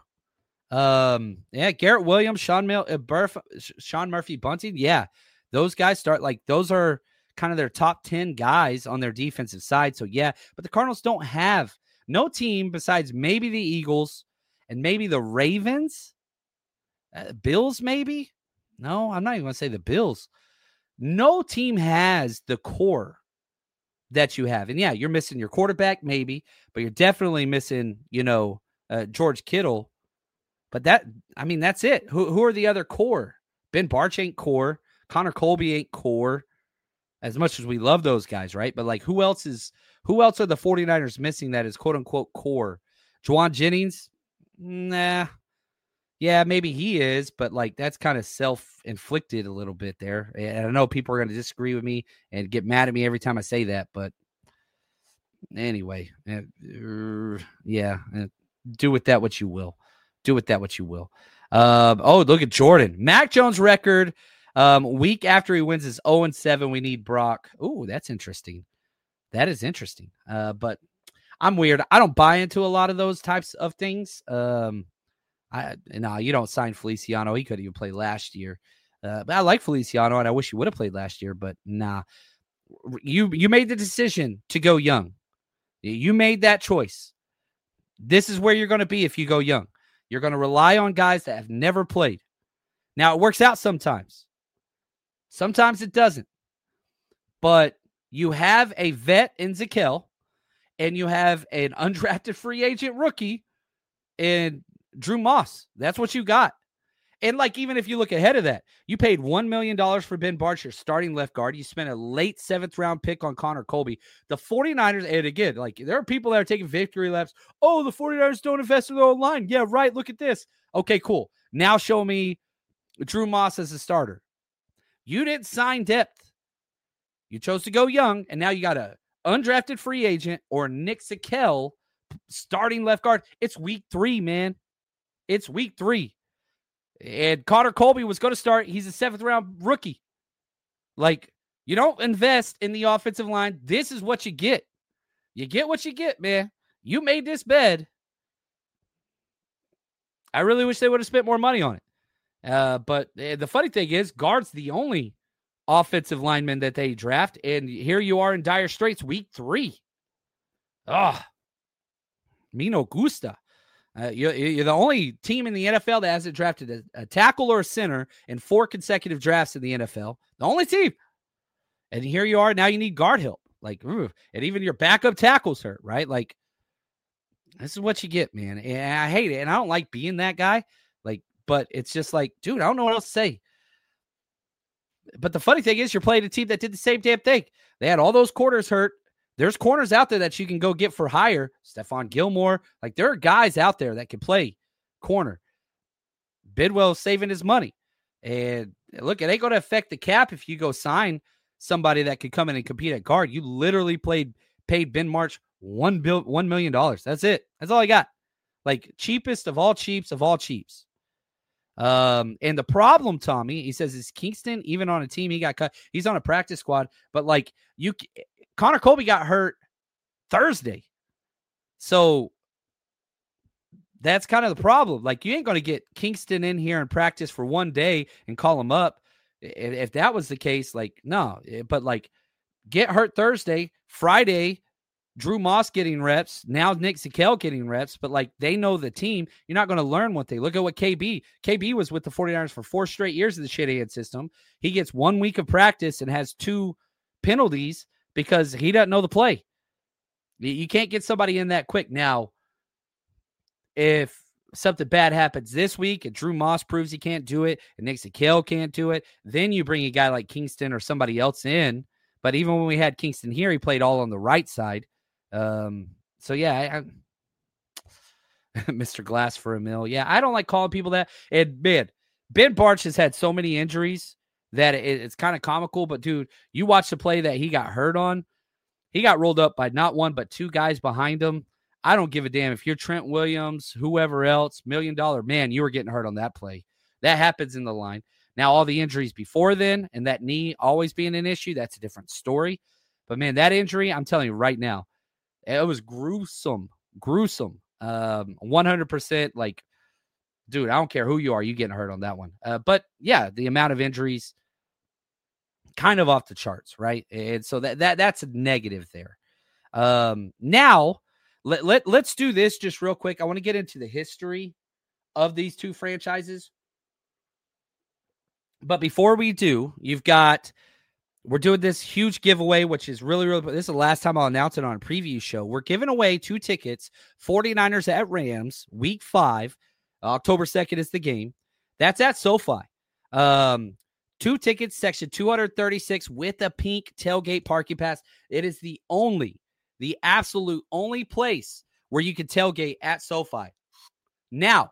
Yeah, Garrett Williams, Sean Murphy Bunting. Yeah, those guys those are kind of their top 10 guys on their defensive side. So yeah, but the Cardinals don't have no team besides maybe the Eagles and maybe the Ravens, Bills maybe. No, I'm not even going to say the Bills. No team has the core that you have. And yeah, you're missing your quarterback maybe, but you're definitely missing, George Kittle. But that's it. Who are the other core? Ben Barch ain't core. Connor Colby ain't core. As much as we love those guys, right? But like who else are the 49ers missing that is quote unquote core? Juwan Jennings? Nah. Yeah, maybe he is, but like that's kind of self-inflicted a little bit there. And I know people are going to disagree with me and get mad at me every time I say that, but anyway, yeah, do with that what you will. Do with that what you will. Look at Jordan. Mac Jones record week after he wins his 0-7, we need Brock. Ooh, that's interesting. That is interesting. But I'm weird. I don't buy into a lot of those types of things. You don't sign Feliciano. He could even play last year. But I like Feliciano, and I wish he would have played last year. But nah, you made the decision to go young. You made that choice. This is where you're going to be if you go young. You're going to rely on guys that have never played. Now, it works out sometimes. Sometimes it doesn't. But you have a vet in Zakelj, and you have an undrafted free agent rookie in Drew Moss. That's what you got. And like, even if you look ahead of that, you paid $1 million for Ben Barch, your starting left guard. You spent a late 7th round pick on Connor Colby. The 49ers, and again, like there are people that are taking victory laps. Oh, the 49ers don't invest in their own line. Yeah, right. Look at this. Okay, cool. Now show me Drew Moss as a starter. You didn't sign depth. You chose to go young, and now you got a undrafted free agent or Nick Zakelj starting left guard. It's week 3, man. It's week 3. And Connor Colby was going to start. He's a 7th round rookie. Like, you don't invest in the offensive line. This is what you get. You get what you get, man. You made this bed. I really wish they would have spent more money on it. But the funny thing is, guard's the only offensive lineman that they draft. And here you are in dire straits, week 3. Me no gusta. You're the only team in the NFL that hasn't drafted a tackle or a center in 4 consecutive drafts in the NFL. The only team. And here you are. Now you need guard help. Like, and even your backup tackles hurt, right? Like, this is what you get, man. And I hate it. And I don't like being that guy. Like, but it's just like, dude, I don't know what else to say. But the funny thing is, you're playing a team that did the same damn thing. They had all those corners hurt. There's corners out there that you can go get for hire. Stephon Gilmore. Like, there are guys out there that can play corner. Bidwell's saving his money. And look, it ain't going to affect the cap if you go sign somebody that could come in and compete at guard. You literally paid Ben Barch $1 million. That's it. That's all I got. Like, cheapest of all cheaps of all cheaps. And the problem, Tommy, he says, is Kingston even on a team? He got cut. He's on a practice squad. But, like, Connor Colby got hurt Thursday. So that's kind of the problem. Like, you ain't going to get Kingston in here and practice for one day and call him up. If that was the case, like, no. But, like, get hurt Thursday, Friday, Drew Moss getting reps, now Nick Zakelj getting reps, but, like, they know the team. You're not going to learn what they look at what KB was with the 49ers for 4 straight years of the Shanahan system. He gets 1 week of practice and has 2 penalties because he doesn't know the play. You can't get somebody in that quick. Now, if something bad happens this week and Drew Moss proves he can't do it and Nick Zakelj can't do it, then you bring a guy like Kingston or somebody else in. But even when we had Kingston here, he played all on the right side. So yeah, Mr. Glass for a mill. Yeah, I don't like calling people that. And Ben Bartch has had so many injuries that it's kind of comical. But dude, you watch the play that he got hurt on. He got rolled up by not 1 but 2 guys behind him. I don't give a damn if you're Trent Williams, whoever else, $1 million man. You were getting hurt on that play. That happens in the line. Now, all the injuries before then and that knee always being an issue, that's a different story. But, man, that injury, I'm telling you right now, it was gruesome. 100%. Like, dude, I don't care who you are. You getting hurt on that one. But, yeah, the amount of injuries kind of off the charts, right? And so that's a negative there. Now, let's do this just real quick. I want to get into the history of these 2 franchises. But before we do, we're doing this huge giveaway, which is really, really, this is the last time I'll announce it on a preview show. We're giving away 2 tickets, 49ers at Rams, week 5. October 2nd is the game. That's at SoFi. 2 tickets, section 236 with a pink tailgate parking pass. It is the absolute only place where you can tailgate at SoFi. Now,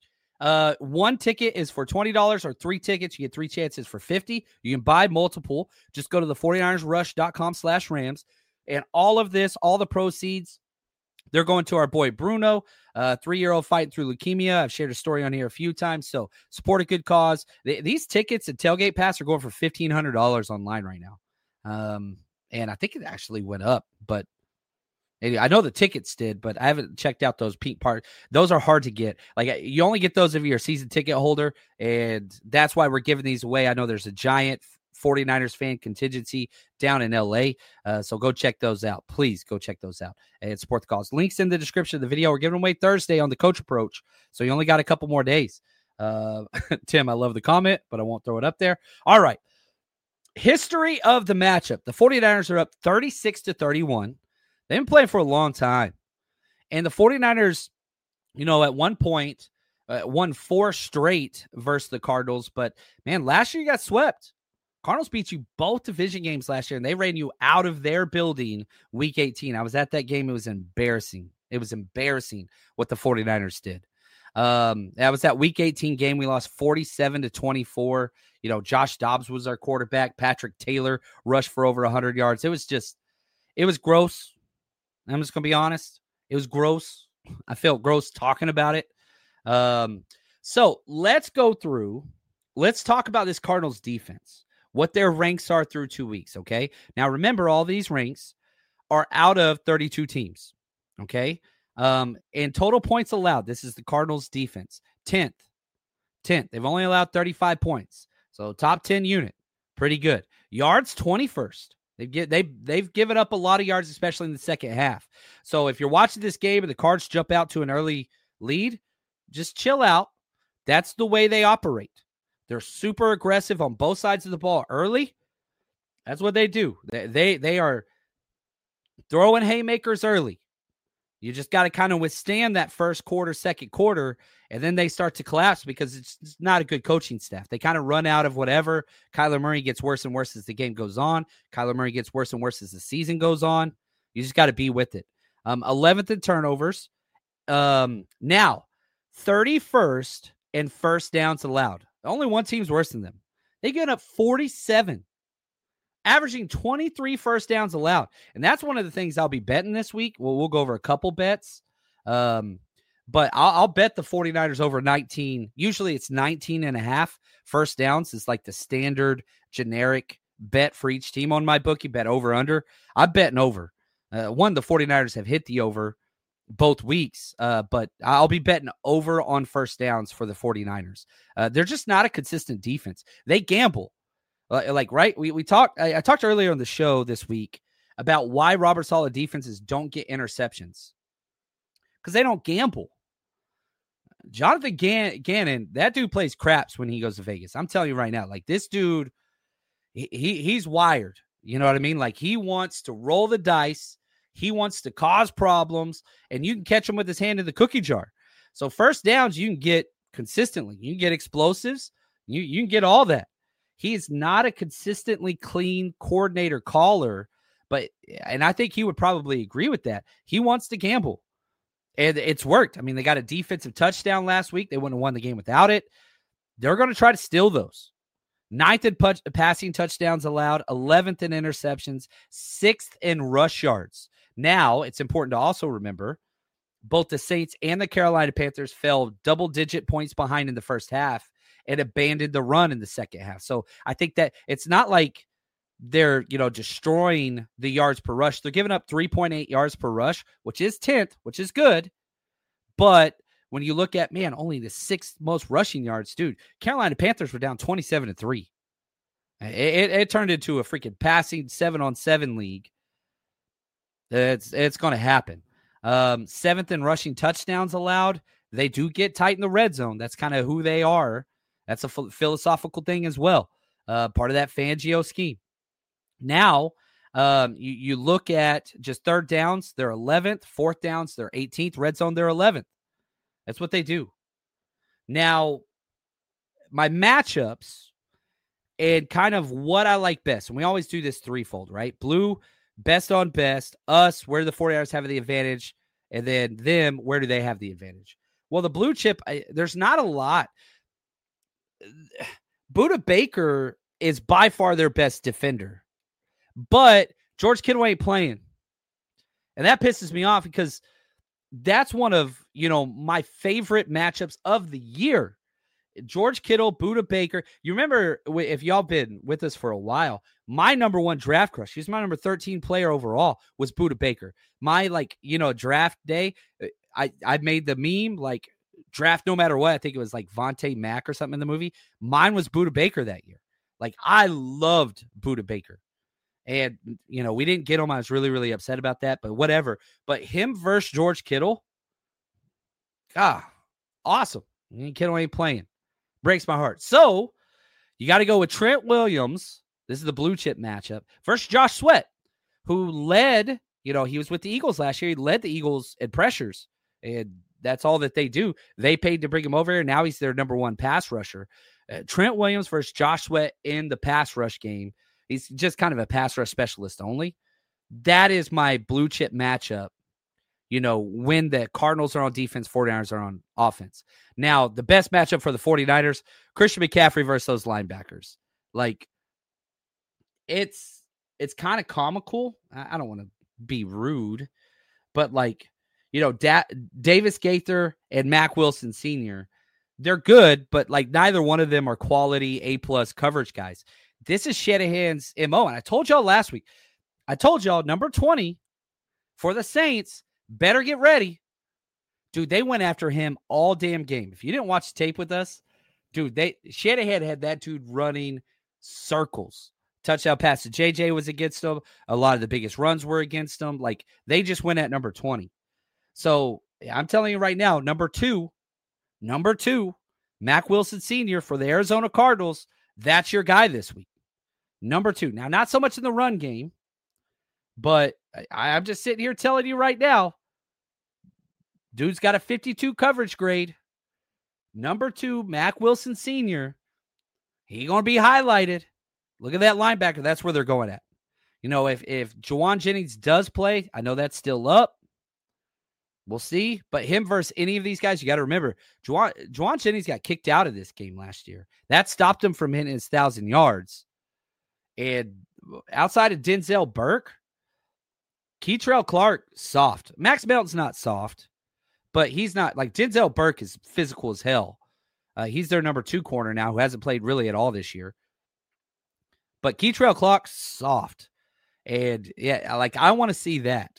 1 ticket is for $20 or 3 tickets. You get 3 chances for $50. You can buy multiple. Just go to the 49ersrush.com/Rams. And all of this, all the proceeds, they're going to our boy Bruno, 3-year-old fighting through leukemia. I've shared a story on here a few times. So support a good cause. These tickets and tailgate pass are going for $1,500 online right now. And I think it actually went up, but I know the tickets did, but I haven't checked out those pink parts. Those are hard to get. Like, you only get those if you're a season ticket holder, and that's why we're giving these away. I know there's a giant 49ers fan contingency down in LA, so go check those out. Please go check those out and support the cause. Links in the description of the video. We're giving away Thursday on the Coach Approach, so you only got a couple more days. Tim, I love the comment, but I won't throw it up there. All right. History of the matchup. The 49ers are up 36-31. They've been playing for a long time. And the 49ers, at one point, won 4 straight versus the Cardinals. But, man, last year you got swept. Cardinals beat you both division games last year, and they ran you out of their building week 18. I was at that game. It was embarrassing. It was embarrassing what the 49ers did. That was that week 18 game. We lost 47-24. Josh Dobbs was our quarterback. Patrick Taylor rushed for over 100 yards. It was gross. I'm just going to be honest. It was gross. I felt gross talking about it. So let's go through. Let's talk about this Cardinals defense, what their ranks are through 2 weeks, okay? Now, remember, all these ranks are out of 32 teams, okay? And total points allowed, this is the Cardinals defense, 10th. They've only allowed 35 points. So top 10 unit, pretty good. Yards, 21st. They've given up a lot of yards, especially in the second half. So if you're watching this game and the Cards jump out to an early lead, just chill out. That's the way they operate. They're super aggressive on both sides of the ball early. That's what they do. They are throwing haymakers early. You just got to kind of withstand that first quarter, second quarter, and then they start to collapse because it's not a good coaching staff. They kind of run out of whatever. Kyler Murray gets worse and worse as the game goes on. Kyler Murray gets worse and worse as the season goes on. You just got to be with it. 11th in turnovers. Now, 31st in first downs allowed. Only one team's worse than them. They get up 47, averaging 23 first downs allowed. And that's one of the things I'll be betting this week. Well, we'll go over a couple bets. But I'll bet the 49ers over 19. Usually it's 19.5 first downs. It's like the standard generic bet for each team on my bookie. Bet over under. I'm betting over. The 49ers have hit the over both weeks, but I'll be betting over on first downs for the 49ers. They're just not a consistent defense. They gamble. Right? I talked earlier on the show this week about why Robert Saleh defenses don't get interceptions. Because they don't gamble. Jonathan Gannon, that dude plays craps when he goes to Vegas. I'm telling you right now, like this dude, he's wired. You know what I mean? Like he wants to roll the dice. He wants to cause problems, and you can catch him with his hand in the cookie jar. So first downs, you can get consistently. You can get explosives. You can get all that. He is not a consistently clean coordinator caller, and I think he would probably agree with that. He wants to gamble, and it's worked. I mean, they got a defensive touchdown last week. They wouldn't have won the game without it. They're going to try to steal those. 9th in passing touchdowns allowed, 11th in interceptions, 6th in rush yards. Now, it's important to also remember, both the Saints and the Carolina Panthers fell double-digit points behind in the first half and abandoned the run in the second half. So I think that it's not like they're, destroying the yards per rush. They're giving up 3.8 yards per rush, which is 10th, which is good. But when you look at, only the 6th most rushing yards, dude, Carolina Panthers were down 27-3. It turned into a freaking passing 7-on-7 league. It's going to happen. 7th in rushing touchdowns allowed. They do get tight in the red zone. That's kind of who they are. That's a philosophical thing as well. Part of that Fangio scheme. Now, you look at just third downs, they're 11th. Fourth downs, they're 18th. Red zone, they're 11th. That's what they do. Now, my matchups and kind of what I like best, and we always do this threefold, right? Blue, best on best. Us, where the 49ers have the advantage. And then them, where do they have the advantage? Well, the blue chip, there's not a lot. Budda Baker is by far their best defender. But George Kittle ain't playing. And that pisses me off because that's one of, my favorite matchups of the year. George Kittle, Budda Baker. You remember, if y'all been with us for a while, my number one draft crush, he's my number 13 player overall, was Budda Baker. My, draft day, I made the meme, draft no matter what. I think it was Vontae Mack or something in the movie. Mine was Budda Baker that year. I loved Budda Baker. And, we didn't get him. I was really, really upset about that, but whatever. But him versus George Kittle, awesome. Kittle ain't playing. Breaks my heart. So you got to go with Trent Williams. This is the blue chip matchup versus Josh Sweat, who led, he was with the Eagles last year. He led the Eagles in pressures, and that's all that they do. They paid to bring him over here. Now he's their number one pass rusher. Trent Williams versus Josh Sweat in the pass rush game. He's just kind of a pass rush specialist only. That is my blue chip matchup. When the Cardinals are on defense, 49ers are on offense. Now, the best matchup for the 49ers, Christian McCaffrey versus those linebackers. It's kind of comical. I don't want to be rude, but Davis Gaither and Mack Wilson Sr., they're good, but neither one of them are quality A+ coverage guys. This is Shanahan's MO. And I told y'all last week, number 20 for the Saints, better get ready. Dude, they went after him all damn game. If you didn't watch the tape with us, dude, Shanahan had that dude running circles. Touchdown pass to JJ was against him. A lot of the biggest runs were against him. They just went at number 20. So I'm telling you right now, number two, Mack Wilson Sr. for the Arizona Cardinals, that's your guy this week. Number 2. Now, not so much in the run game, but I'm just sitting here telling you right now, dude's got a 52 coverage grade. Number 2, Mack Wilson Sr. He going to be highlighted. Look at that linebacker. That's where they're going at. If Juwan Jennings does play, I know that's still up. We'll see. But him versus any of these guys, you got to remember, Juwan Jennings got kicked out of this game last year. That stopped him from hitting his 1,000 yards. And outside of Denzel Burke, Keitrell Clark, soft. Max Melton's not soft, but he's not Denzel Burke is physical as hell. He's their number 2 corner now, who hasn't played really at all this year. But Keitrell Clark, soft. And yeah, I want to see that.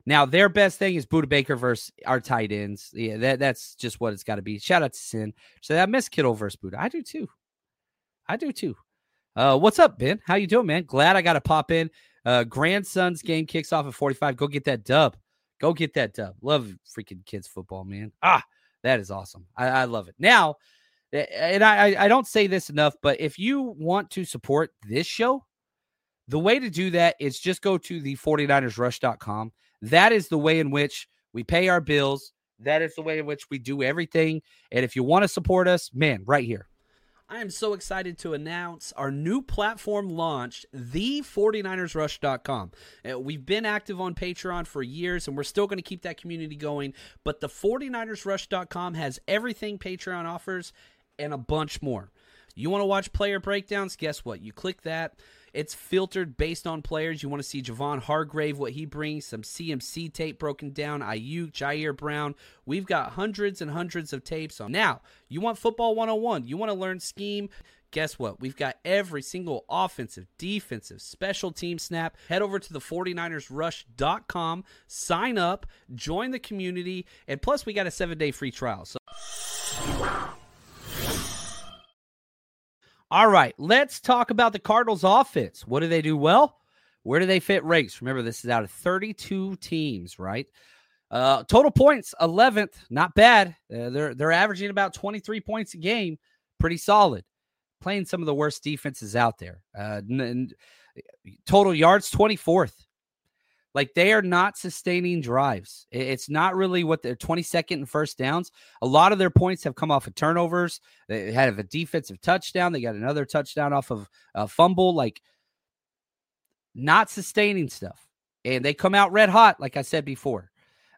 Now, their best thing is Budda Baker versus our tight ends. Yeah, that's just what it's got to be. Shout out to Sin. So I miss Kittle versus Budda. I do too. What's up, Ben? How you doing, man? Glad I got to pop in. Grandson's game kicks off at 45. Go get that dub. Love freaking kids football, man. That is awesome. I love it. Now, and I don't say this enough, but if you want to support this show, the way to do that is just go to the 49ersrush.com. That is the way in which we pay our bills. That is the way in which we do everything. And if you want to support us, man, right here. I am so excited to announce our new platform launched, the49ersrush.com. We've been active on Patreon for years, and we're still going to keep that community going. But the 49ersrush.com has everything Patreon offers and a bunch more. You want to watch player breakdowns? Guess what? You click that. It's filtered based on players. You want to see Javon Hargrave, what he brings, some CMC tape broken down, Ayuk, Jair Brown. We've got hundreds and hundreds of tapes on. Now, you want football 101. You want to learn scheme. Guess what? We've got every single offensive, defensive, special team snap. Head over to the 49ersrush.com, sign up, join the community, and plus we got a 7-day free trial. So. All right, let's talk about the Cardinals offense. What do they do well? Where do they fit ranks? Remember, this is out of 32 teams, right? Total points, 11th. Not bad. They're averaging about 23 points a game. Pretty solid. Playing some of the worst defenses out there. Total yards, 24th. Like, they are not sustaining drives. It's not really what they're 22nd in first downs. A lot of their points have come off of turnovers. They had a defensive touchdown. They got another touchdown off of a fumble. Like, not sustaining stuff. And they come out red hot, like I said before.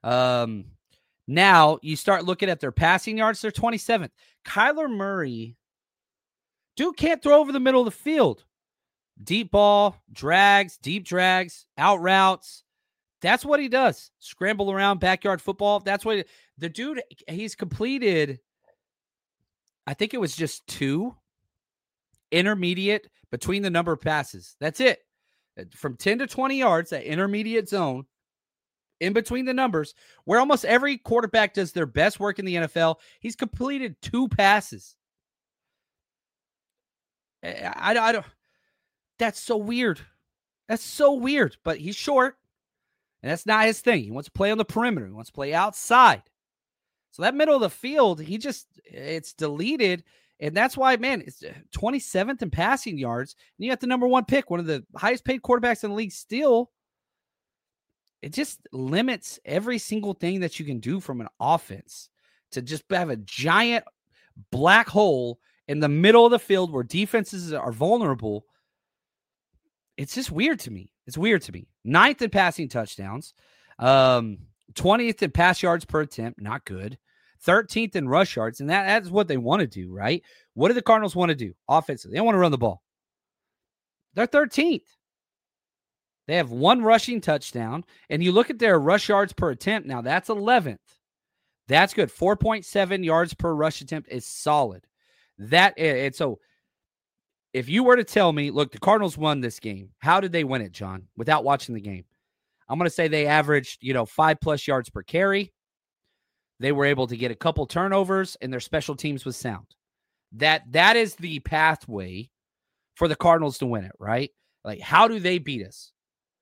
Now, you start looking at their passing yards. They're 27th. Kyler Murray, dude can't throw over the middle of the field. Deep ball, drags, deep drags, out routes. That's what he does. Scramble around, backyard football. That's what the dude, he's completed, I think it was just 2 intermediate between the number of passes. That's it. From 10 to 20 yards, that intermediate zone in between the numbers, where almost every quarterback does their best work in the NFL. He's completed 2 passes. I don't. That's so weird. But he's short, and that's not his thing. He wants to play on the perimeter. He wants to play outside. So that middle of the field, it's deleted, and that's why, man, it's 27th in passing yards, and you got the number 1 pick, one of the highest paid quarterbacks in the league still. It just limits every single thing that you can do from an offense to just have a giant black hole in the middle of the field where defenses are vulnerable. It's just weird to me. 9th in passing touchdowns, 20th in pass yards per attempt, not good. 13th in rush yards, and that's what they want to do, right? What do the Cardinals want to do offensively? They don't want to run the ball. They're 13th. They have 1 rushing touchdown, and you look at their rush yards per attempt. Now, that's 11th. That's good. 4.7 yards per rush attempt is solid. So if you were to tell me, look, the Cardinals won this game, how did they win it, John, without watching the game? I'm going to say they averaged, 5+ yards per carry. They were able to get a couple turnovers, and their special teams was sound. That is the pathway for the Cardinals to win it, right? Like, how do they beat us?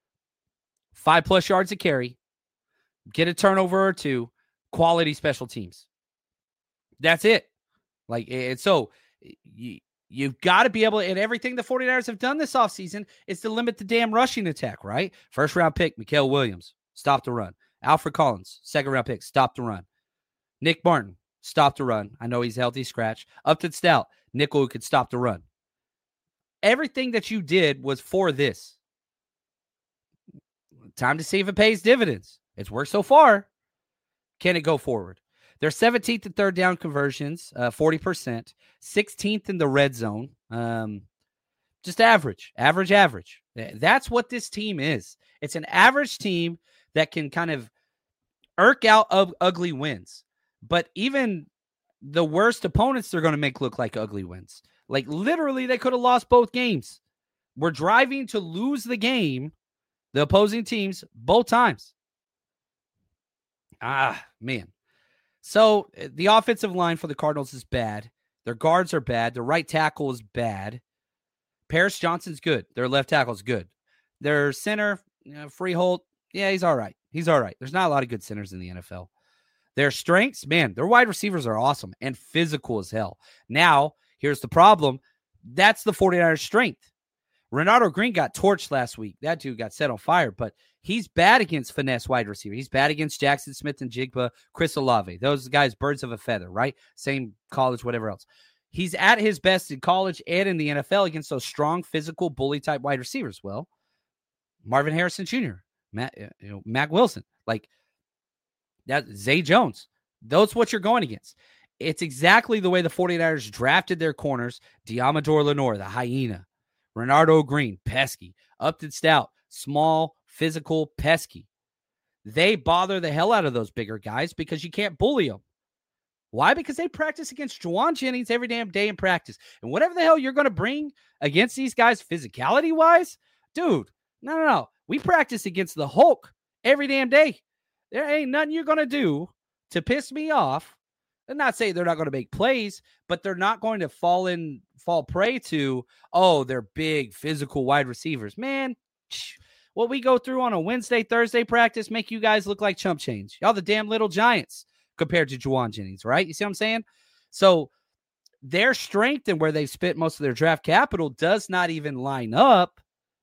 5+ yards a carry, get a turnover or 2, quality special teams. That's it. Like, and so you've got to be able to, and everything the 49ers have done this offseason is to limit the damn rushing attack, right? First round pick, Mikael Williams, stop the run. Alfred Collins, second round pick, stop the run. Nick Martin, stop the run. I know he's healthy scratch. Upton Stout, nickel who could stop the run. Everything that you did was for this. Time to see if it pays dividends. It's worked so far. Can it go forward? They're 17th in third down conversions, 40%. 16th in the red zone. Just average. That's what this team is. It's an average team that can kind of irk out ugly wins. But even the worst opponents they're going to make look like ugly wins. Like, literally, they could have lost both games. We're driving to lose the game, the opposing teams, both times. Man. So the offensive line for the Cardinals is bad. Their guards are bad. Their right tackle is bad. Paris Johnson's good. Their left tackle is good. Their center, Freehold, yeah, he's all right. He's all right. There's not a lot of good centers in the NFL. Their strengths, man, their wide receivers are awesome and physical as hell. Now, here's the problem. That's the 49ers' strength. Renardo Green got torched last week. That dude got set on fire, but he's bad against finesse wide receiver. He's bad against Jackson Smith and Jigba, Chris Olave. Those guys, birds of a feather, right? Same college, whatever else. He's at his best in college and in the NFL against those strong, physical, bully-type wide receivers. Well, Marvin Harrison Jr., Mac Wilson, like that, Zay Jones. That's what you're going against. It's exactly the way the 49ers drafted their corners. Diamador Lenore, the hyena. Renardo Green, pesky. Upton Stout, small, physical, pesky. They bother the hell out of those bigger guys because you can't bully them. Why? Because they practice against Juwan Jennings every damn day in practice. And whatever the hell you're going to bring against these guys physicality-wise, dude, no. We practice against the Hulk every damn day. There ain't nothing you're going to do to piss me off. I'm not saying they're not going to make plays, but they're not going to fall prey to, they're big, physical wide receivers. Man, what we go through on a Wednesday, Thursday practice make you guys look like chump change. Y'all the damn little giants compared to Juwan Jennings, right? You see what I'm saying? So their strength and where they've spent most of their draft capital does not even line up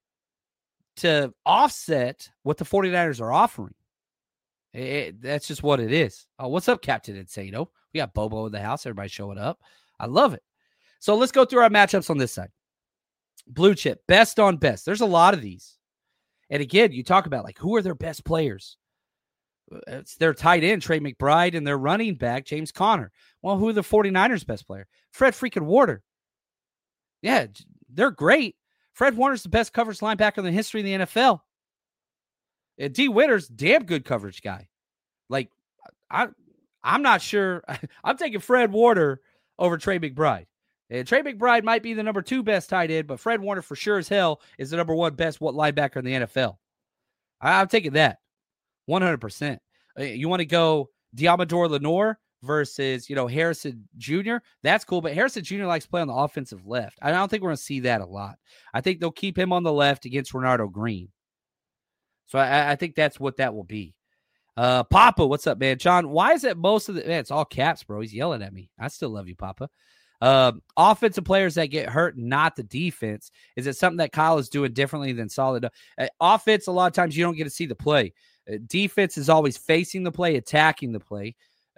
to offset what the 49ers are offering. That's just what it is. Oh, what's up, Captain Insano? We got Bobo in the house. Everybody showing up. I love it. So let's go through our matchups on this side. Blue chip, best on best. There's a lot of these. And again, you talk about like who are their best players? It's their tight end, Trey McBride, and their running back, James Conner. Well, who are the 49ers' best player? Fred freaking Warner. Yeah, they're great. Fred Warner's the best coverage linebacker in the history of the NFL. And D. Witter's damn good coverage guy. Like, I'm not sure. I'm taking Fred Warner over Trey McBride. And Trey McBride might be the number 2 best tight end, but Fred Warner for sure as hell is the number 1 best linebacker in the NFL. I'm taking that 100%. You want to go Diamador Lenore versus, Harrison Jr.? That's cool, but Harrison Jr. likes to play on the offensive left. I don't think we're going to see that a lot. I think they'll keep him on the left against Renardo Green. So I think that's what that will be. Papa, what's up, man? John, why is it most of the... Man, it's all caps, bro. He's yelling at me. I still love you, Papa. Offensive players that get hurt, not the defense. Is it something that Kyle is doing differently than solid? Offense, a lot of times you don't get to see the play. Defense is always facing the play, attacking the play.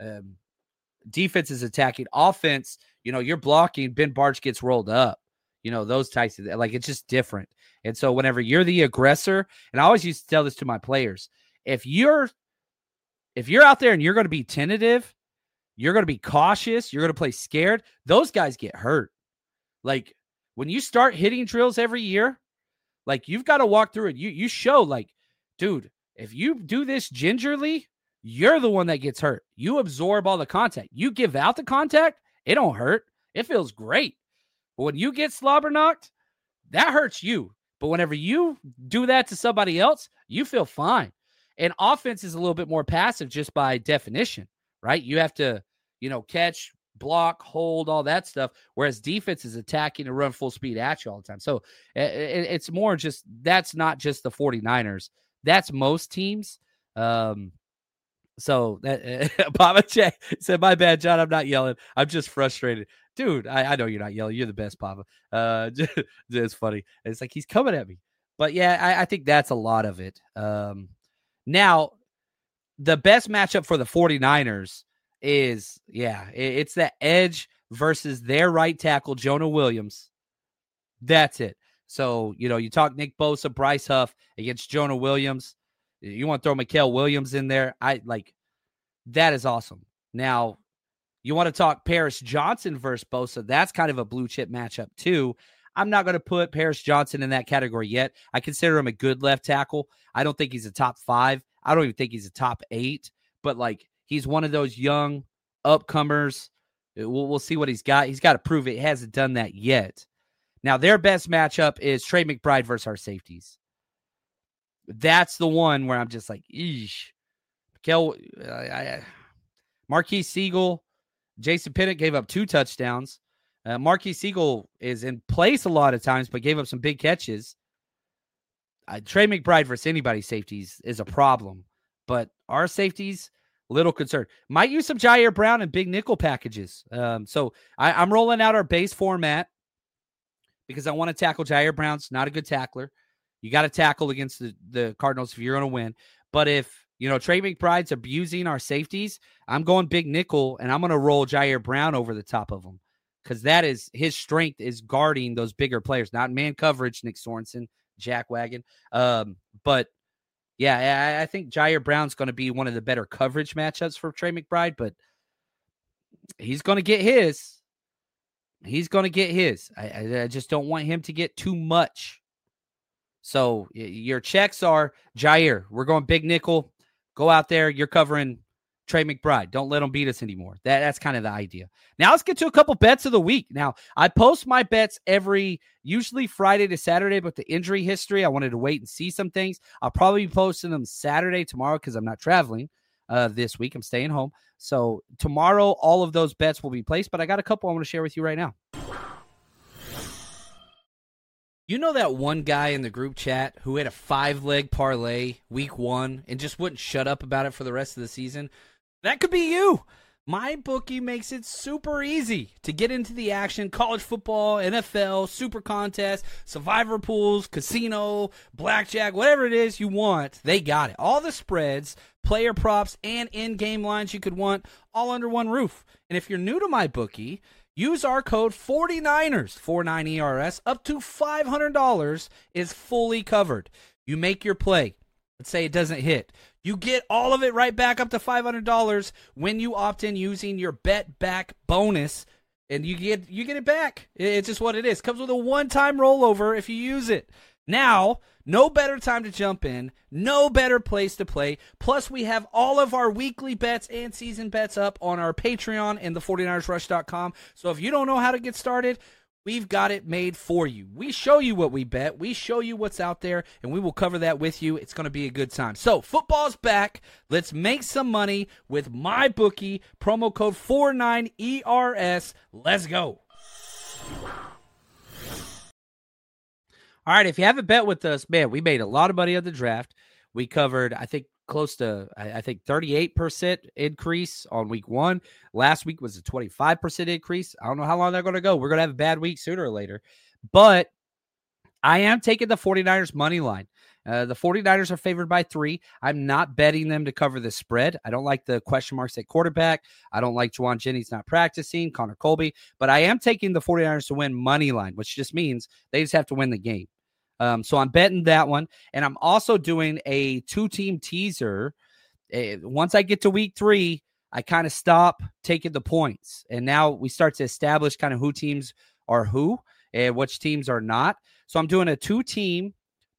Defense is attacking. Offense, you're blocking. Ben Bartch gets rolled up. Those types of... Like, it's just different. And so whenever you're the aggressor, and I always used to tell this to my players, if you're out there and you're going to be tentative, you're going to be cautious, you're going to play scared, those guys get hurt. Like, when you start hitting drills every year, like, you've got to walk through it. You show, like, dude, if you do this gingerly, you're the one that gets hurt. You absorb all the contact. You give out the contact, it don't hurt. It feels great. But when you get slobber knocked, that hurts you. But whenever you do that to somebody else, you feel fine. And offense is a little bit more passive just by definition, right? You have to, catch, block, hold, all that stuff, whereas defense is attacking and run full speed at you all the time. So it's more just, that's not just the 49ers. That's most teams. So that Papa Che said, my bad, John, I'm not yelling. I'm just frustrated. Dude, I know you're not yelling. You're the best, Papa. It's funny. It's like he's coming at me. But yeah, I think that's a lot of it. Now, the best matchup for the 49ers is, it's that edge versus their right tackle, Jonah Williams. That's it. So, you talk Nick Bosa, Bryce Huff against Jonah Williams. You want to throw Mikael Williams in there? That is awesome. Now, you want to talk Paris Johnson versus Bosa. That's kind of a blue chip matchup too. I'm not going to put Paris Johnson in that category yet. I consider him a good left tackle. I don't think he's a top 5. I don't even think he's a top 8, but like, he's one of those young upcomers. We'll see what he's got. He's got to prove it. He hasn't done that yet. Now, their best matchup is Trey McBride versus our safeties. That's the one where I'm just like, eesh. Marquise Siegel, Jason Pinnock gave up 2 touchdowns. Marquise Siegel is in place a lot of times, but gave up some big catches. Trey McBride versus anybody's safeties is a problem, but our safeties, little concerned. Might use some Jair Brown and big nickel packages. So I'm rolling out our base format because I want to tackle Jair Brown's not a good tackler. You got to tackle against the Cardinals if you're going to win. But if, Trey McBride's abusing our safeties, I'm going big nickel, and I'm going to roll Jair Brown over the top of him because that is his strength is guarding those bigger players, not man coverage, Nick Sorensen, Jack Wagon. But yeah, I think Jair Brown's going to be one of the better coverage matchups for Trey McBride, but he's going to get his. He's going to get his. I just don't want him to get too much. So your checks are, Jair, we're going big nickel. Go out there. You're covering Trey McBride. Don't let him beat us anymore. That's kind of the idea. Now let's get to a couple bets of the week. Now, I post my bets usually Friday to Saturday, but the injury history, I wanted to wait and see some things. I'll probably be posting them Saturday tomorrow because I'm not traveling this week. I'm staying home. So tomorrow, all of those bets will be placed, but I got a couple I want to share with you right now. You know that one guy in the group chat who had a 5-leg parlay week 1 and just wouldn't shut up about it for the rest of the season? That could be you. MyBookie makes it super easy to get into the action. College football, NFL, super contest, survivor pools, casino, blackjack, whatever it is you want, they got it. All the spreads, player props, and in-game lines you could want all under one roof. And if you're new to MyBookie, use our code 49ers, 49ERS, up to $500 is fully covered. You make your play. Let's say it doesn't hit. You get all of it right back up to $500 when you opt in using your bet back bonus, and you get it back. It's just what it is. Comes with a one-time rollover if you use it. Now, no better time to jump in, no better place to play. Plus, we have all of our weekly bets and season bets up on our Patreon and the 49ersrush.com. So if you don't know how to get started, we've got it made for you. We show you what we bet. We show you what's out there, and we will cover that with you. It's going to be a good time. So football's back. Let's make some money with MyBookie. Promo code 49ERS. Let's go. All right, if you haven't bet with us, man, we made a lot of money on the draft. We covered, I think, close to, 38% increase on week 1. Last week was a 25% increase. I don't know how long they're going to go. We're going to have a bad week sooner or later. But I am taking the 49ers money line. The 49ers are favored by 3. I'm not betting them to cover the spread. I don't like the question marks at quarterback. I don't like Juwan Jennings not practicing, Connor Colby. But I am taking the 49ers to win money line, which just means they just have to win the game. So I'm betting that one. And I'm also doing a 2-team teaser. Once I get to week 3, I kind of stop taking the points. And now we start to establish kind of who teams are who and which teams are not. So I'm doing a 2-team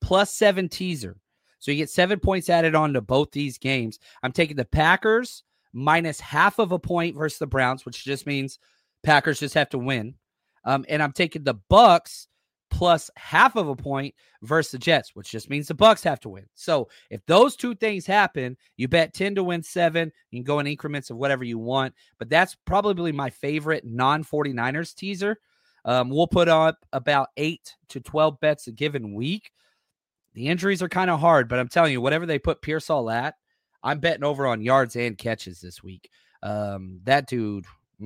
+7 teaser. So you get 7 points added on to both these games. I'm taking the Packers -0.5 a point versus the Browns, which just means Packers just have to win. And I'm taking the Bucks +0.5 a point versus the Jets, which just means the Bucks have to win. So if those two things happen, you bet 10 to win 7. You can go in increments of whatever you want, but that's probably my favorite non-49ers teaser. We'll put up about 8 to 12 bets a given week. The injuries are kind of hard, but I'm telling you, whatever they put Pearsall at, I'm betting over on yards and catches this week. That dude,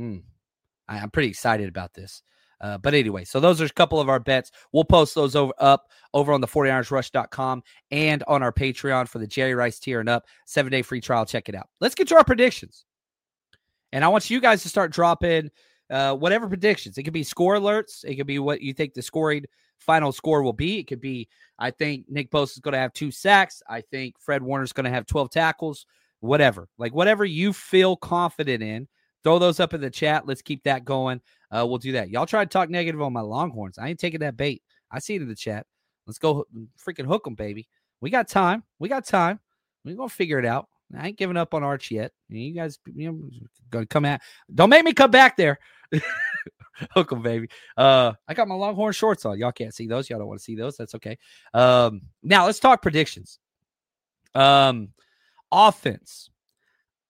I'm pretty excited about this. But anyway, so those are a couple of our bets. We'll post those up over on the 49ersrush.com and on our Patreon for the Jerry Rice tier and up. 7-day free trial. Check it out. Let's get to our predictions. And I want you guys to start dropping whatever predictions. It could be score alerts. It could be what you think the scoring final score will be. It could be, I think Nick Bosa is going to have 2 sacks. I think Fred Warner is going to have 12 tackles. Whatever. Like whatever you feel confident in, throw those up in the chat. Let's keep that going. We'll do that. Y'all try to talk negative on my Longhorns. I ain't taking that bait. I see it in the chat. Let's go freaking hook them, baby. We got time. We're going to figure it out. I ain't giving up on Arch yet. You guys, going to come at. Don't make me come back there. Hook them, baby. I got my Longhorn shorts on. Y'all can't see those. Y'all don't want to see those. That's okay. Now let's talk predictions. Offense.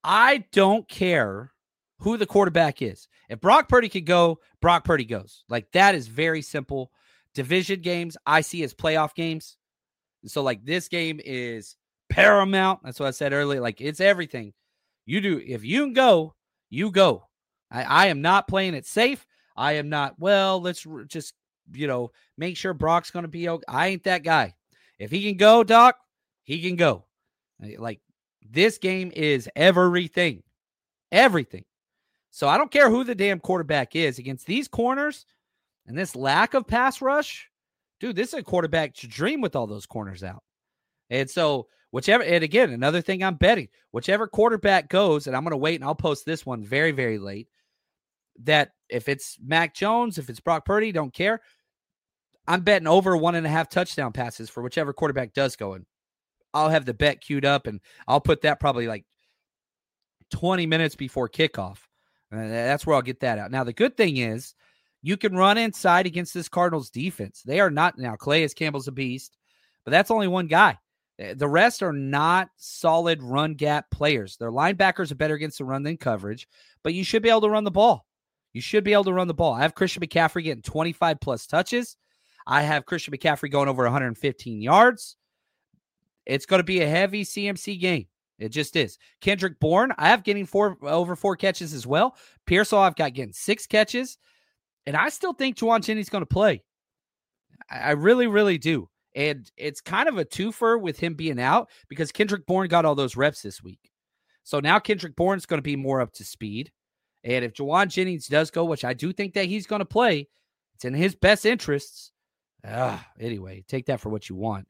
I don't care who the quarterback is. If Brock Purdy could go, Brock Purdy goes. Like, that is very simple. Division games I see as playoff games. So, like, this game is paramount. That's what I said earlier. Like, it's everything. You do. If you can go, you go. I am not playing it safe. I am not, let's just, make sure Brock's going to be okay. I ain't that guy. If he can go, Doc, he can go. Like, this game is everything. Everything. So I don't care who the damn quarterback is against these corners and this lack of pass rush. Dude, this is a quarterback to dream with all those corners out. And so and again, another thing I'm betting, whichever quarterback goes, and I'm going to wait and I'll post this one very, very late, that if it's Mac Jones, if it's Brock Purdy, don't care. I'm betting over 1.5 touchdown passes for whichever quarterback does go in. I'll have the bet queued up and I'll put that probably like 20 minutes before kickoff. That's where I'll get that out. Now, the good thing is you can run inside against this Cardinals defense. They are not, now Calais Campbell's a beast, but that's only one guy. The rest are not solid run gap players. Their linebackers are better against the run than coverage, but you should be able to run the ball. You should be able to run the ball. I have Christian McCaffrey getting 25 plus touches. I have Christian McCaffrey going over 115 yards. It's going to be a heavy CMC game. It just is. Kendrick Bourne, I have getting over 4 catches as well. Pearsall, I've got getting 6 catches. And I still think Jauan Jennings going to play. I really, really do. And it's kind of a twofer with him being out because Kendrick Bourne got all those reps this week. So now Kendrick Bourne's going to be more up to speed. And if Jauan Jennings does go, which I do think that he's going to play, it's in his best interests. Anyway, take that for what you want.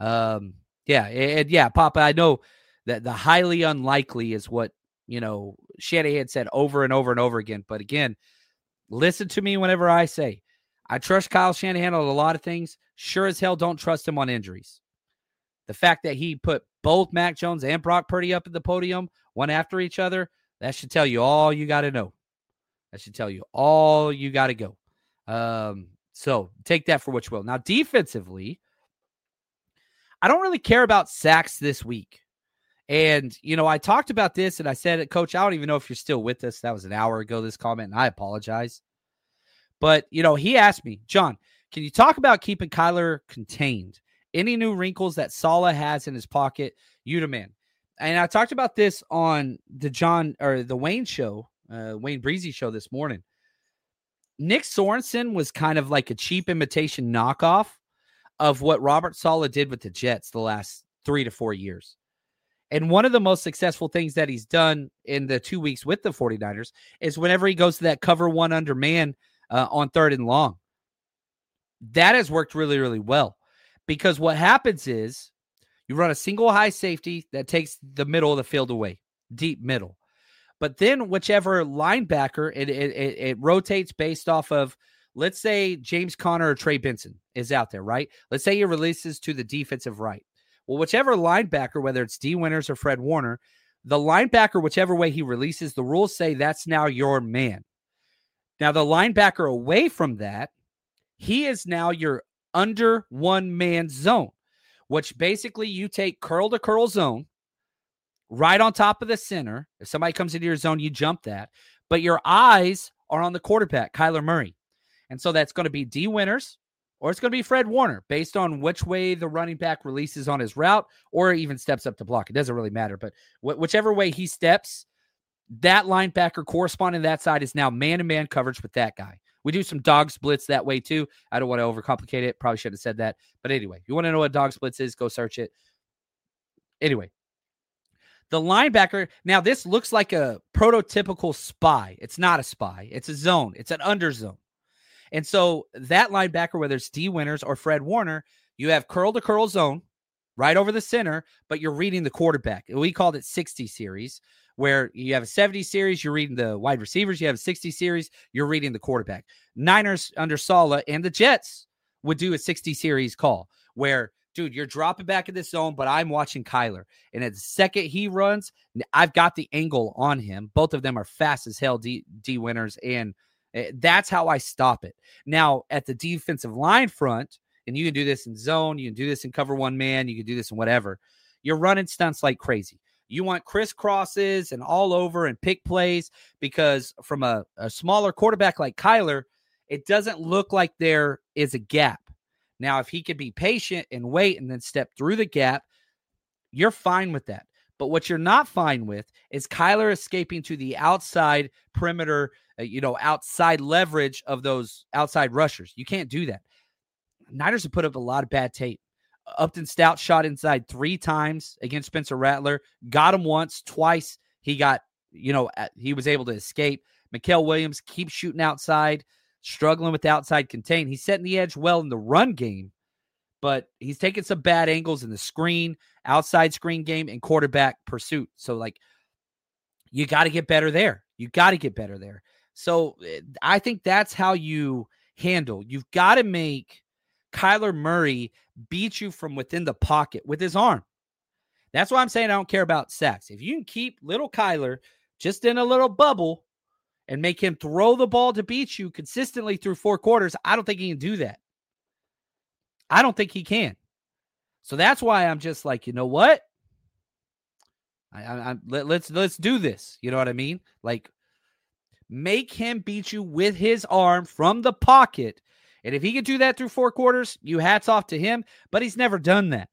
Papa, I know that the highly unlikely is what, Shanahan said over and over and over again. But again, listen to me whenever I say I trust Kyle Shanahan on a lot of things. Sure as hell don't trust him on injuries. The fact that he put both Mac Jones and Brock Purdy up at the podium, one after each other, that should tell you all you got to know. That should tell you all you got to go. So take that for what you will. Now, defensively, I don't really care about sacks this week. And, I talked about this and I said, Coach, I don't even know if you're still with us. That was an hour ago, this comment, and I apologize. But, he asked me, John, can you talk about keeping Kyler contained? Any new wrinkles that Saleh has in his pocket? You demand. And I talked about this on the Wayne show, Wayne Breezy show this morning. Nick Sorensen was kind of like a cheap imitation knockoff of what Robert Saleh did with the Jets the last 3 to 4 years. And one of the most successful things that he's done in the 2 weeks with the 49ers is whenever he goes to that cover one under man on 3rd and long. That has worked really, really well because what happens is you run a single high safety that takes the middle of the field away, deep middle. But then whichever linebacker, it rotates based off of, let's say James Conner or Trey Benson is out there, right? Let's say he releases to the defensive right. Well, whichever linebacker, whether it's D. Winters or Fred Warner, the linebacker, whichever way he releases, the rules say that's now your man. Now, the linebacker away from that, he is now your under one man zone, which basically you take curl to curl zone right on top of the center. If somebody comes into your zone, you jump that. But your eyes are on the quarterback, Kyler Murray. And so that's going to be D. Winters or it's going to be Fred Warner based on which way the running back releases on his route or even steps up to block. It doesn't really matter. But whichever way he steps, that linebacker corresponding to that side is now man-to-man coverage with that guy. We do some dog splits that way too. I don't want to overcomplicate it. Probably should have said that. But anyway, you want to know what dog splits is, go search it. Anyway, the linebacker, now this looks like a prototypical spy. It's not a spy. It's a zone. It's an under zone. And so that linebacker, whether it's D. Winters or Fred Warner, you have curl-to-curl zone right over the center, but you're reading the quarterback. We called it 60 series, where you have a 70 series, you're reading the wide receivers. You have a 60 series, you're reading the quarterback. Niners under Saleh and the Jets would do a 60 series call where, dude, you're dropping back in this zone, but I'm watching Kyler. And at the second he runs, I've got the angle on him. Both of them are fast as hell, D. Winters, and that's how I stop it. Now, at the defensive line front, and you can do this in zone, you can do this in cover one man, you can do this in whatever, you're running stunts like crazy. You want crisscrosses and all over and pick plays, because from a smaller quarterback like Kyler, it doesn't look like there is a gap. Now, if he could be patient and wait and then step through the gap, you're fine with that. But what you're not fine with is Kyler escaping to the outside perimeter, outside leverage of those outside rushers. You can't do that. Niners have put up a lot of bad tape. Upton Stout shot inside 3 times against Spencer Rattler. Got him once, twice. He got, he was able to escape. Mikael Williams keeps shooting outside, struggling with outside contain. He's setting the edge well in the run game, but he's taking some bad angles in the screen, outside screen game, and quarterback pursuit. So, you got to get better there. So I think that's how you handle. You've got to make Kyler Murray beat you from within the pocket with his arm. That's why I'm saying I don't care about sacks. If you can keep little Kyler just in a little bubble and make him throw the ball to beat you consistently through 4 quarters, I don't think he can do that. I don't think he can. So that's why I'm just like, you know what? Let's do this. You know what I mean? Make him beat you with his arm from the pocket. And if he can do that through 4 quarters, you hats off to him. But he's never done that.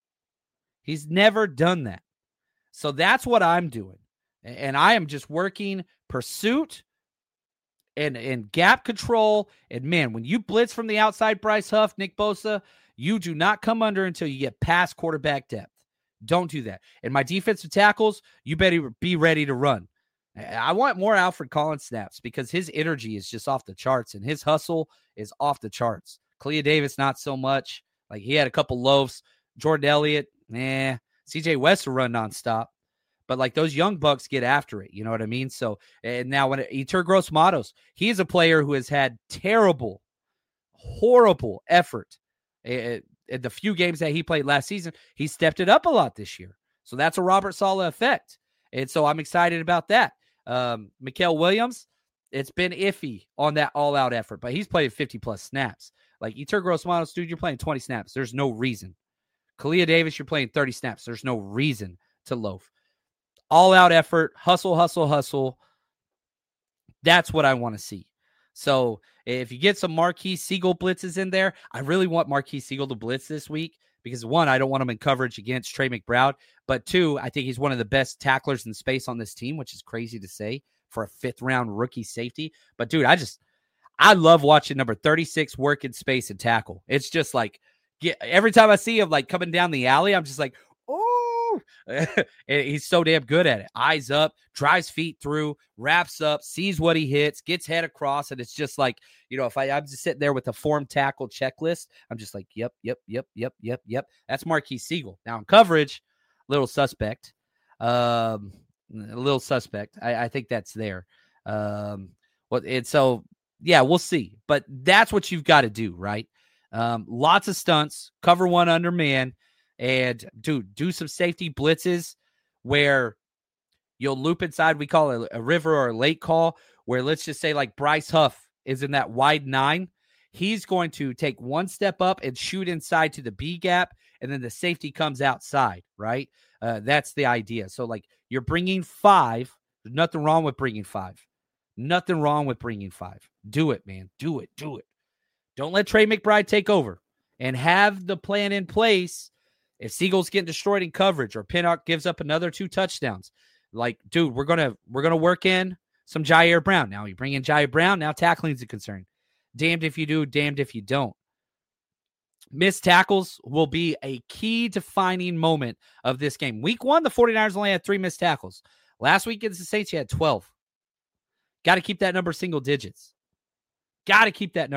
So that's what I'm doing. And I am just working pursuit and gap control. And, man, when you blitz from the outside, Bryce Huff, Nick Bosa, you do not come under until you get past quarterback depth. Don't do that. And my defensive tackles, you better be ready to run. I want more Alfred Collins snaps because his energy is just off the charts and his hustle is off the charts. Kalia Davis, not so much. He had a couple loafs. Jordan Elliott, CJ West will run nonstop. But those young bucks get after it. You know what I mean? So, and now when Yetur Gross-Matos, he is a player who has had terrible, horrible effort. In the few games that he played last season, he stepped it up a lot this year. So that's a Robert Saleh effect. And so I'm excited about that. Mikael Williams, it's been iffy on that all-out effort, but he's played 50-plus snaps. Yetur Gross-Matos, dude, you're playing 20 snaps. There's no reason. Kalia Davis, you're playing 30 snaps. There's no reason to loaf. All-out effort, hustle. That's what I want to see. So if you get some Marquise Siegel blitzes in there, I really want Marquise Siegel to blitz this week because, 1, I don't want him in coverage against Trey McBride. But 2, I think he's one of the best tacklers in space on this team, which is crazy to say for a 5th-round rookie safety. But, dude, I love watching number 36 work in space and tackle. It's just every time I see him coming down the alley, I'm just like, oh, he's so damn good at it. Eyes up, drives feet through, wraps up, sees what he hits, gets head across. And it's just if I'm just sitting there with a form tackle checklist, I'm just like, yep. That's Marquise Siegel. Now in coverage, little suspect. I think that's there. We'll see. But that's what you've got to do, right? Lots of stunts, cover one under man, and do some safety blitzes where you'll loop inside. We call it a river or a lake call, where let's just say Bryce Huff is in that wide 9. He's going to take one step up and shoot inside to the B gap, and then the safety comes outside, right? That's the idea. So, you're bringing 5. There's nothing wrong with bringing 5. Nothing wrong with bringing 5. Do it, man. Do it. Don't let Trey McBride take over, and have the plan in place. If Siegel's getting destroyed in coverage or Pinnock gives up another 2 touchdowns, dude, we're gonna work in some Jair Brown. Now you bring in Jair Brown. Now tackling's a concern. Damned if you do, damned if you don't. Missed tackles will be a key defining moment of this game. Week 1, the 49ers only had 3 missed tackles. Last week against the Saints, you had 12. Got to keep that number single digits. I think the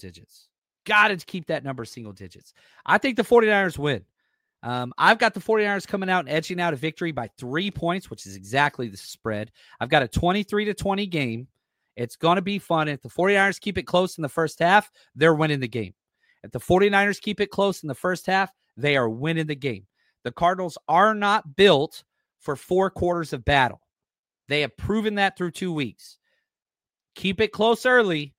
49ers win. I've got the 49ers coming out and edging out a victory by 3 points, which is exactly the spread. I've got a 23-20 game. It's going to be fun. If the 49ers keep it close in the first half, they're winning the game. If the 49ers keep it close in the first half, they are winning the game. The Cardinals are not built for 4 quarters of battle. They have proven that through 2 weeks. Keep it close early.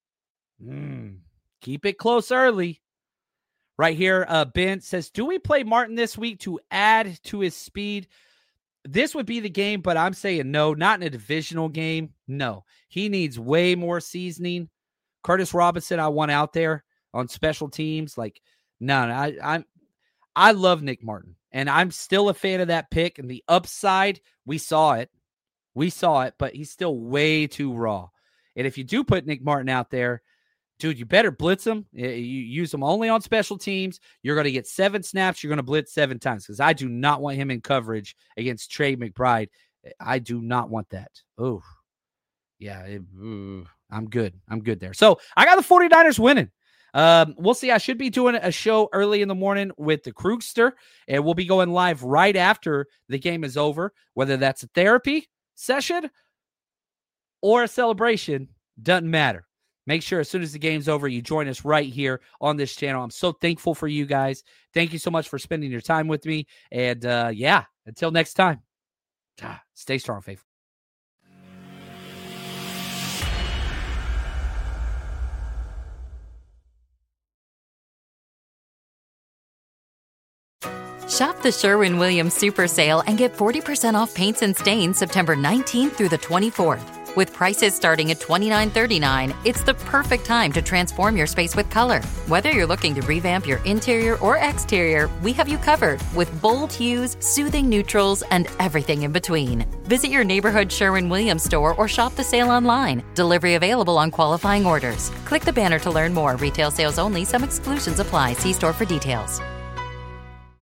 Keep it close early. Right here, Ben says, do we play Martin this week to add to his speed? this would be the game, but I'm saying no, not in a divisional game. No, he needs way more seasoning. Curtis Robinson, I want out there on special teams. Like, no, I love Nick Martin, and I'm still a fan of that pick. And the upside, we saw it, but he's still way too raw. And if you do put Nick Martin out there, dude, you better blitz him. You use him only on special teams. You're going to get 7 snaps. You're going to blitz 7 times because I do not want him in coverage against Trey McBride. I do not want that. Oh, yeah, I'm good. I'm good there. So I got the 49ers winning. We'll see. I should be doing a show early in the morning with the Krugster, and we'll be going live right after the game is over, whether that's a therapy session or a celebration, doesn't matter. Make sure as soon as the game's over, you join us right here on this channel. I'm so thankful for you guys. Thank you so much for spending your time with me. And yeah, until next time, stay strong, faithful. Shop the Sherwin-Williams Super Sale and get 40% off paints and stains September 19th through the 24th. With prices starting at $29.39, it's the perfect time to transform your space with color. Whether you're looking to revamp your interior or exterior, we have you covered with bold hues, soothing neutrals, and everything in between. Visit your neighborhood Sherwin-Williams store or shop the sale online. Delivery available on qualifying orders. Click the banner to learn more. Retail sales only. Some exclusions apply. See store for details.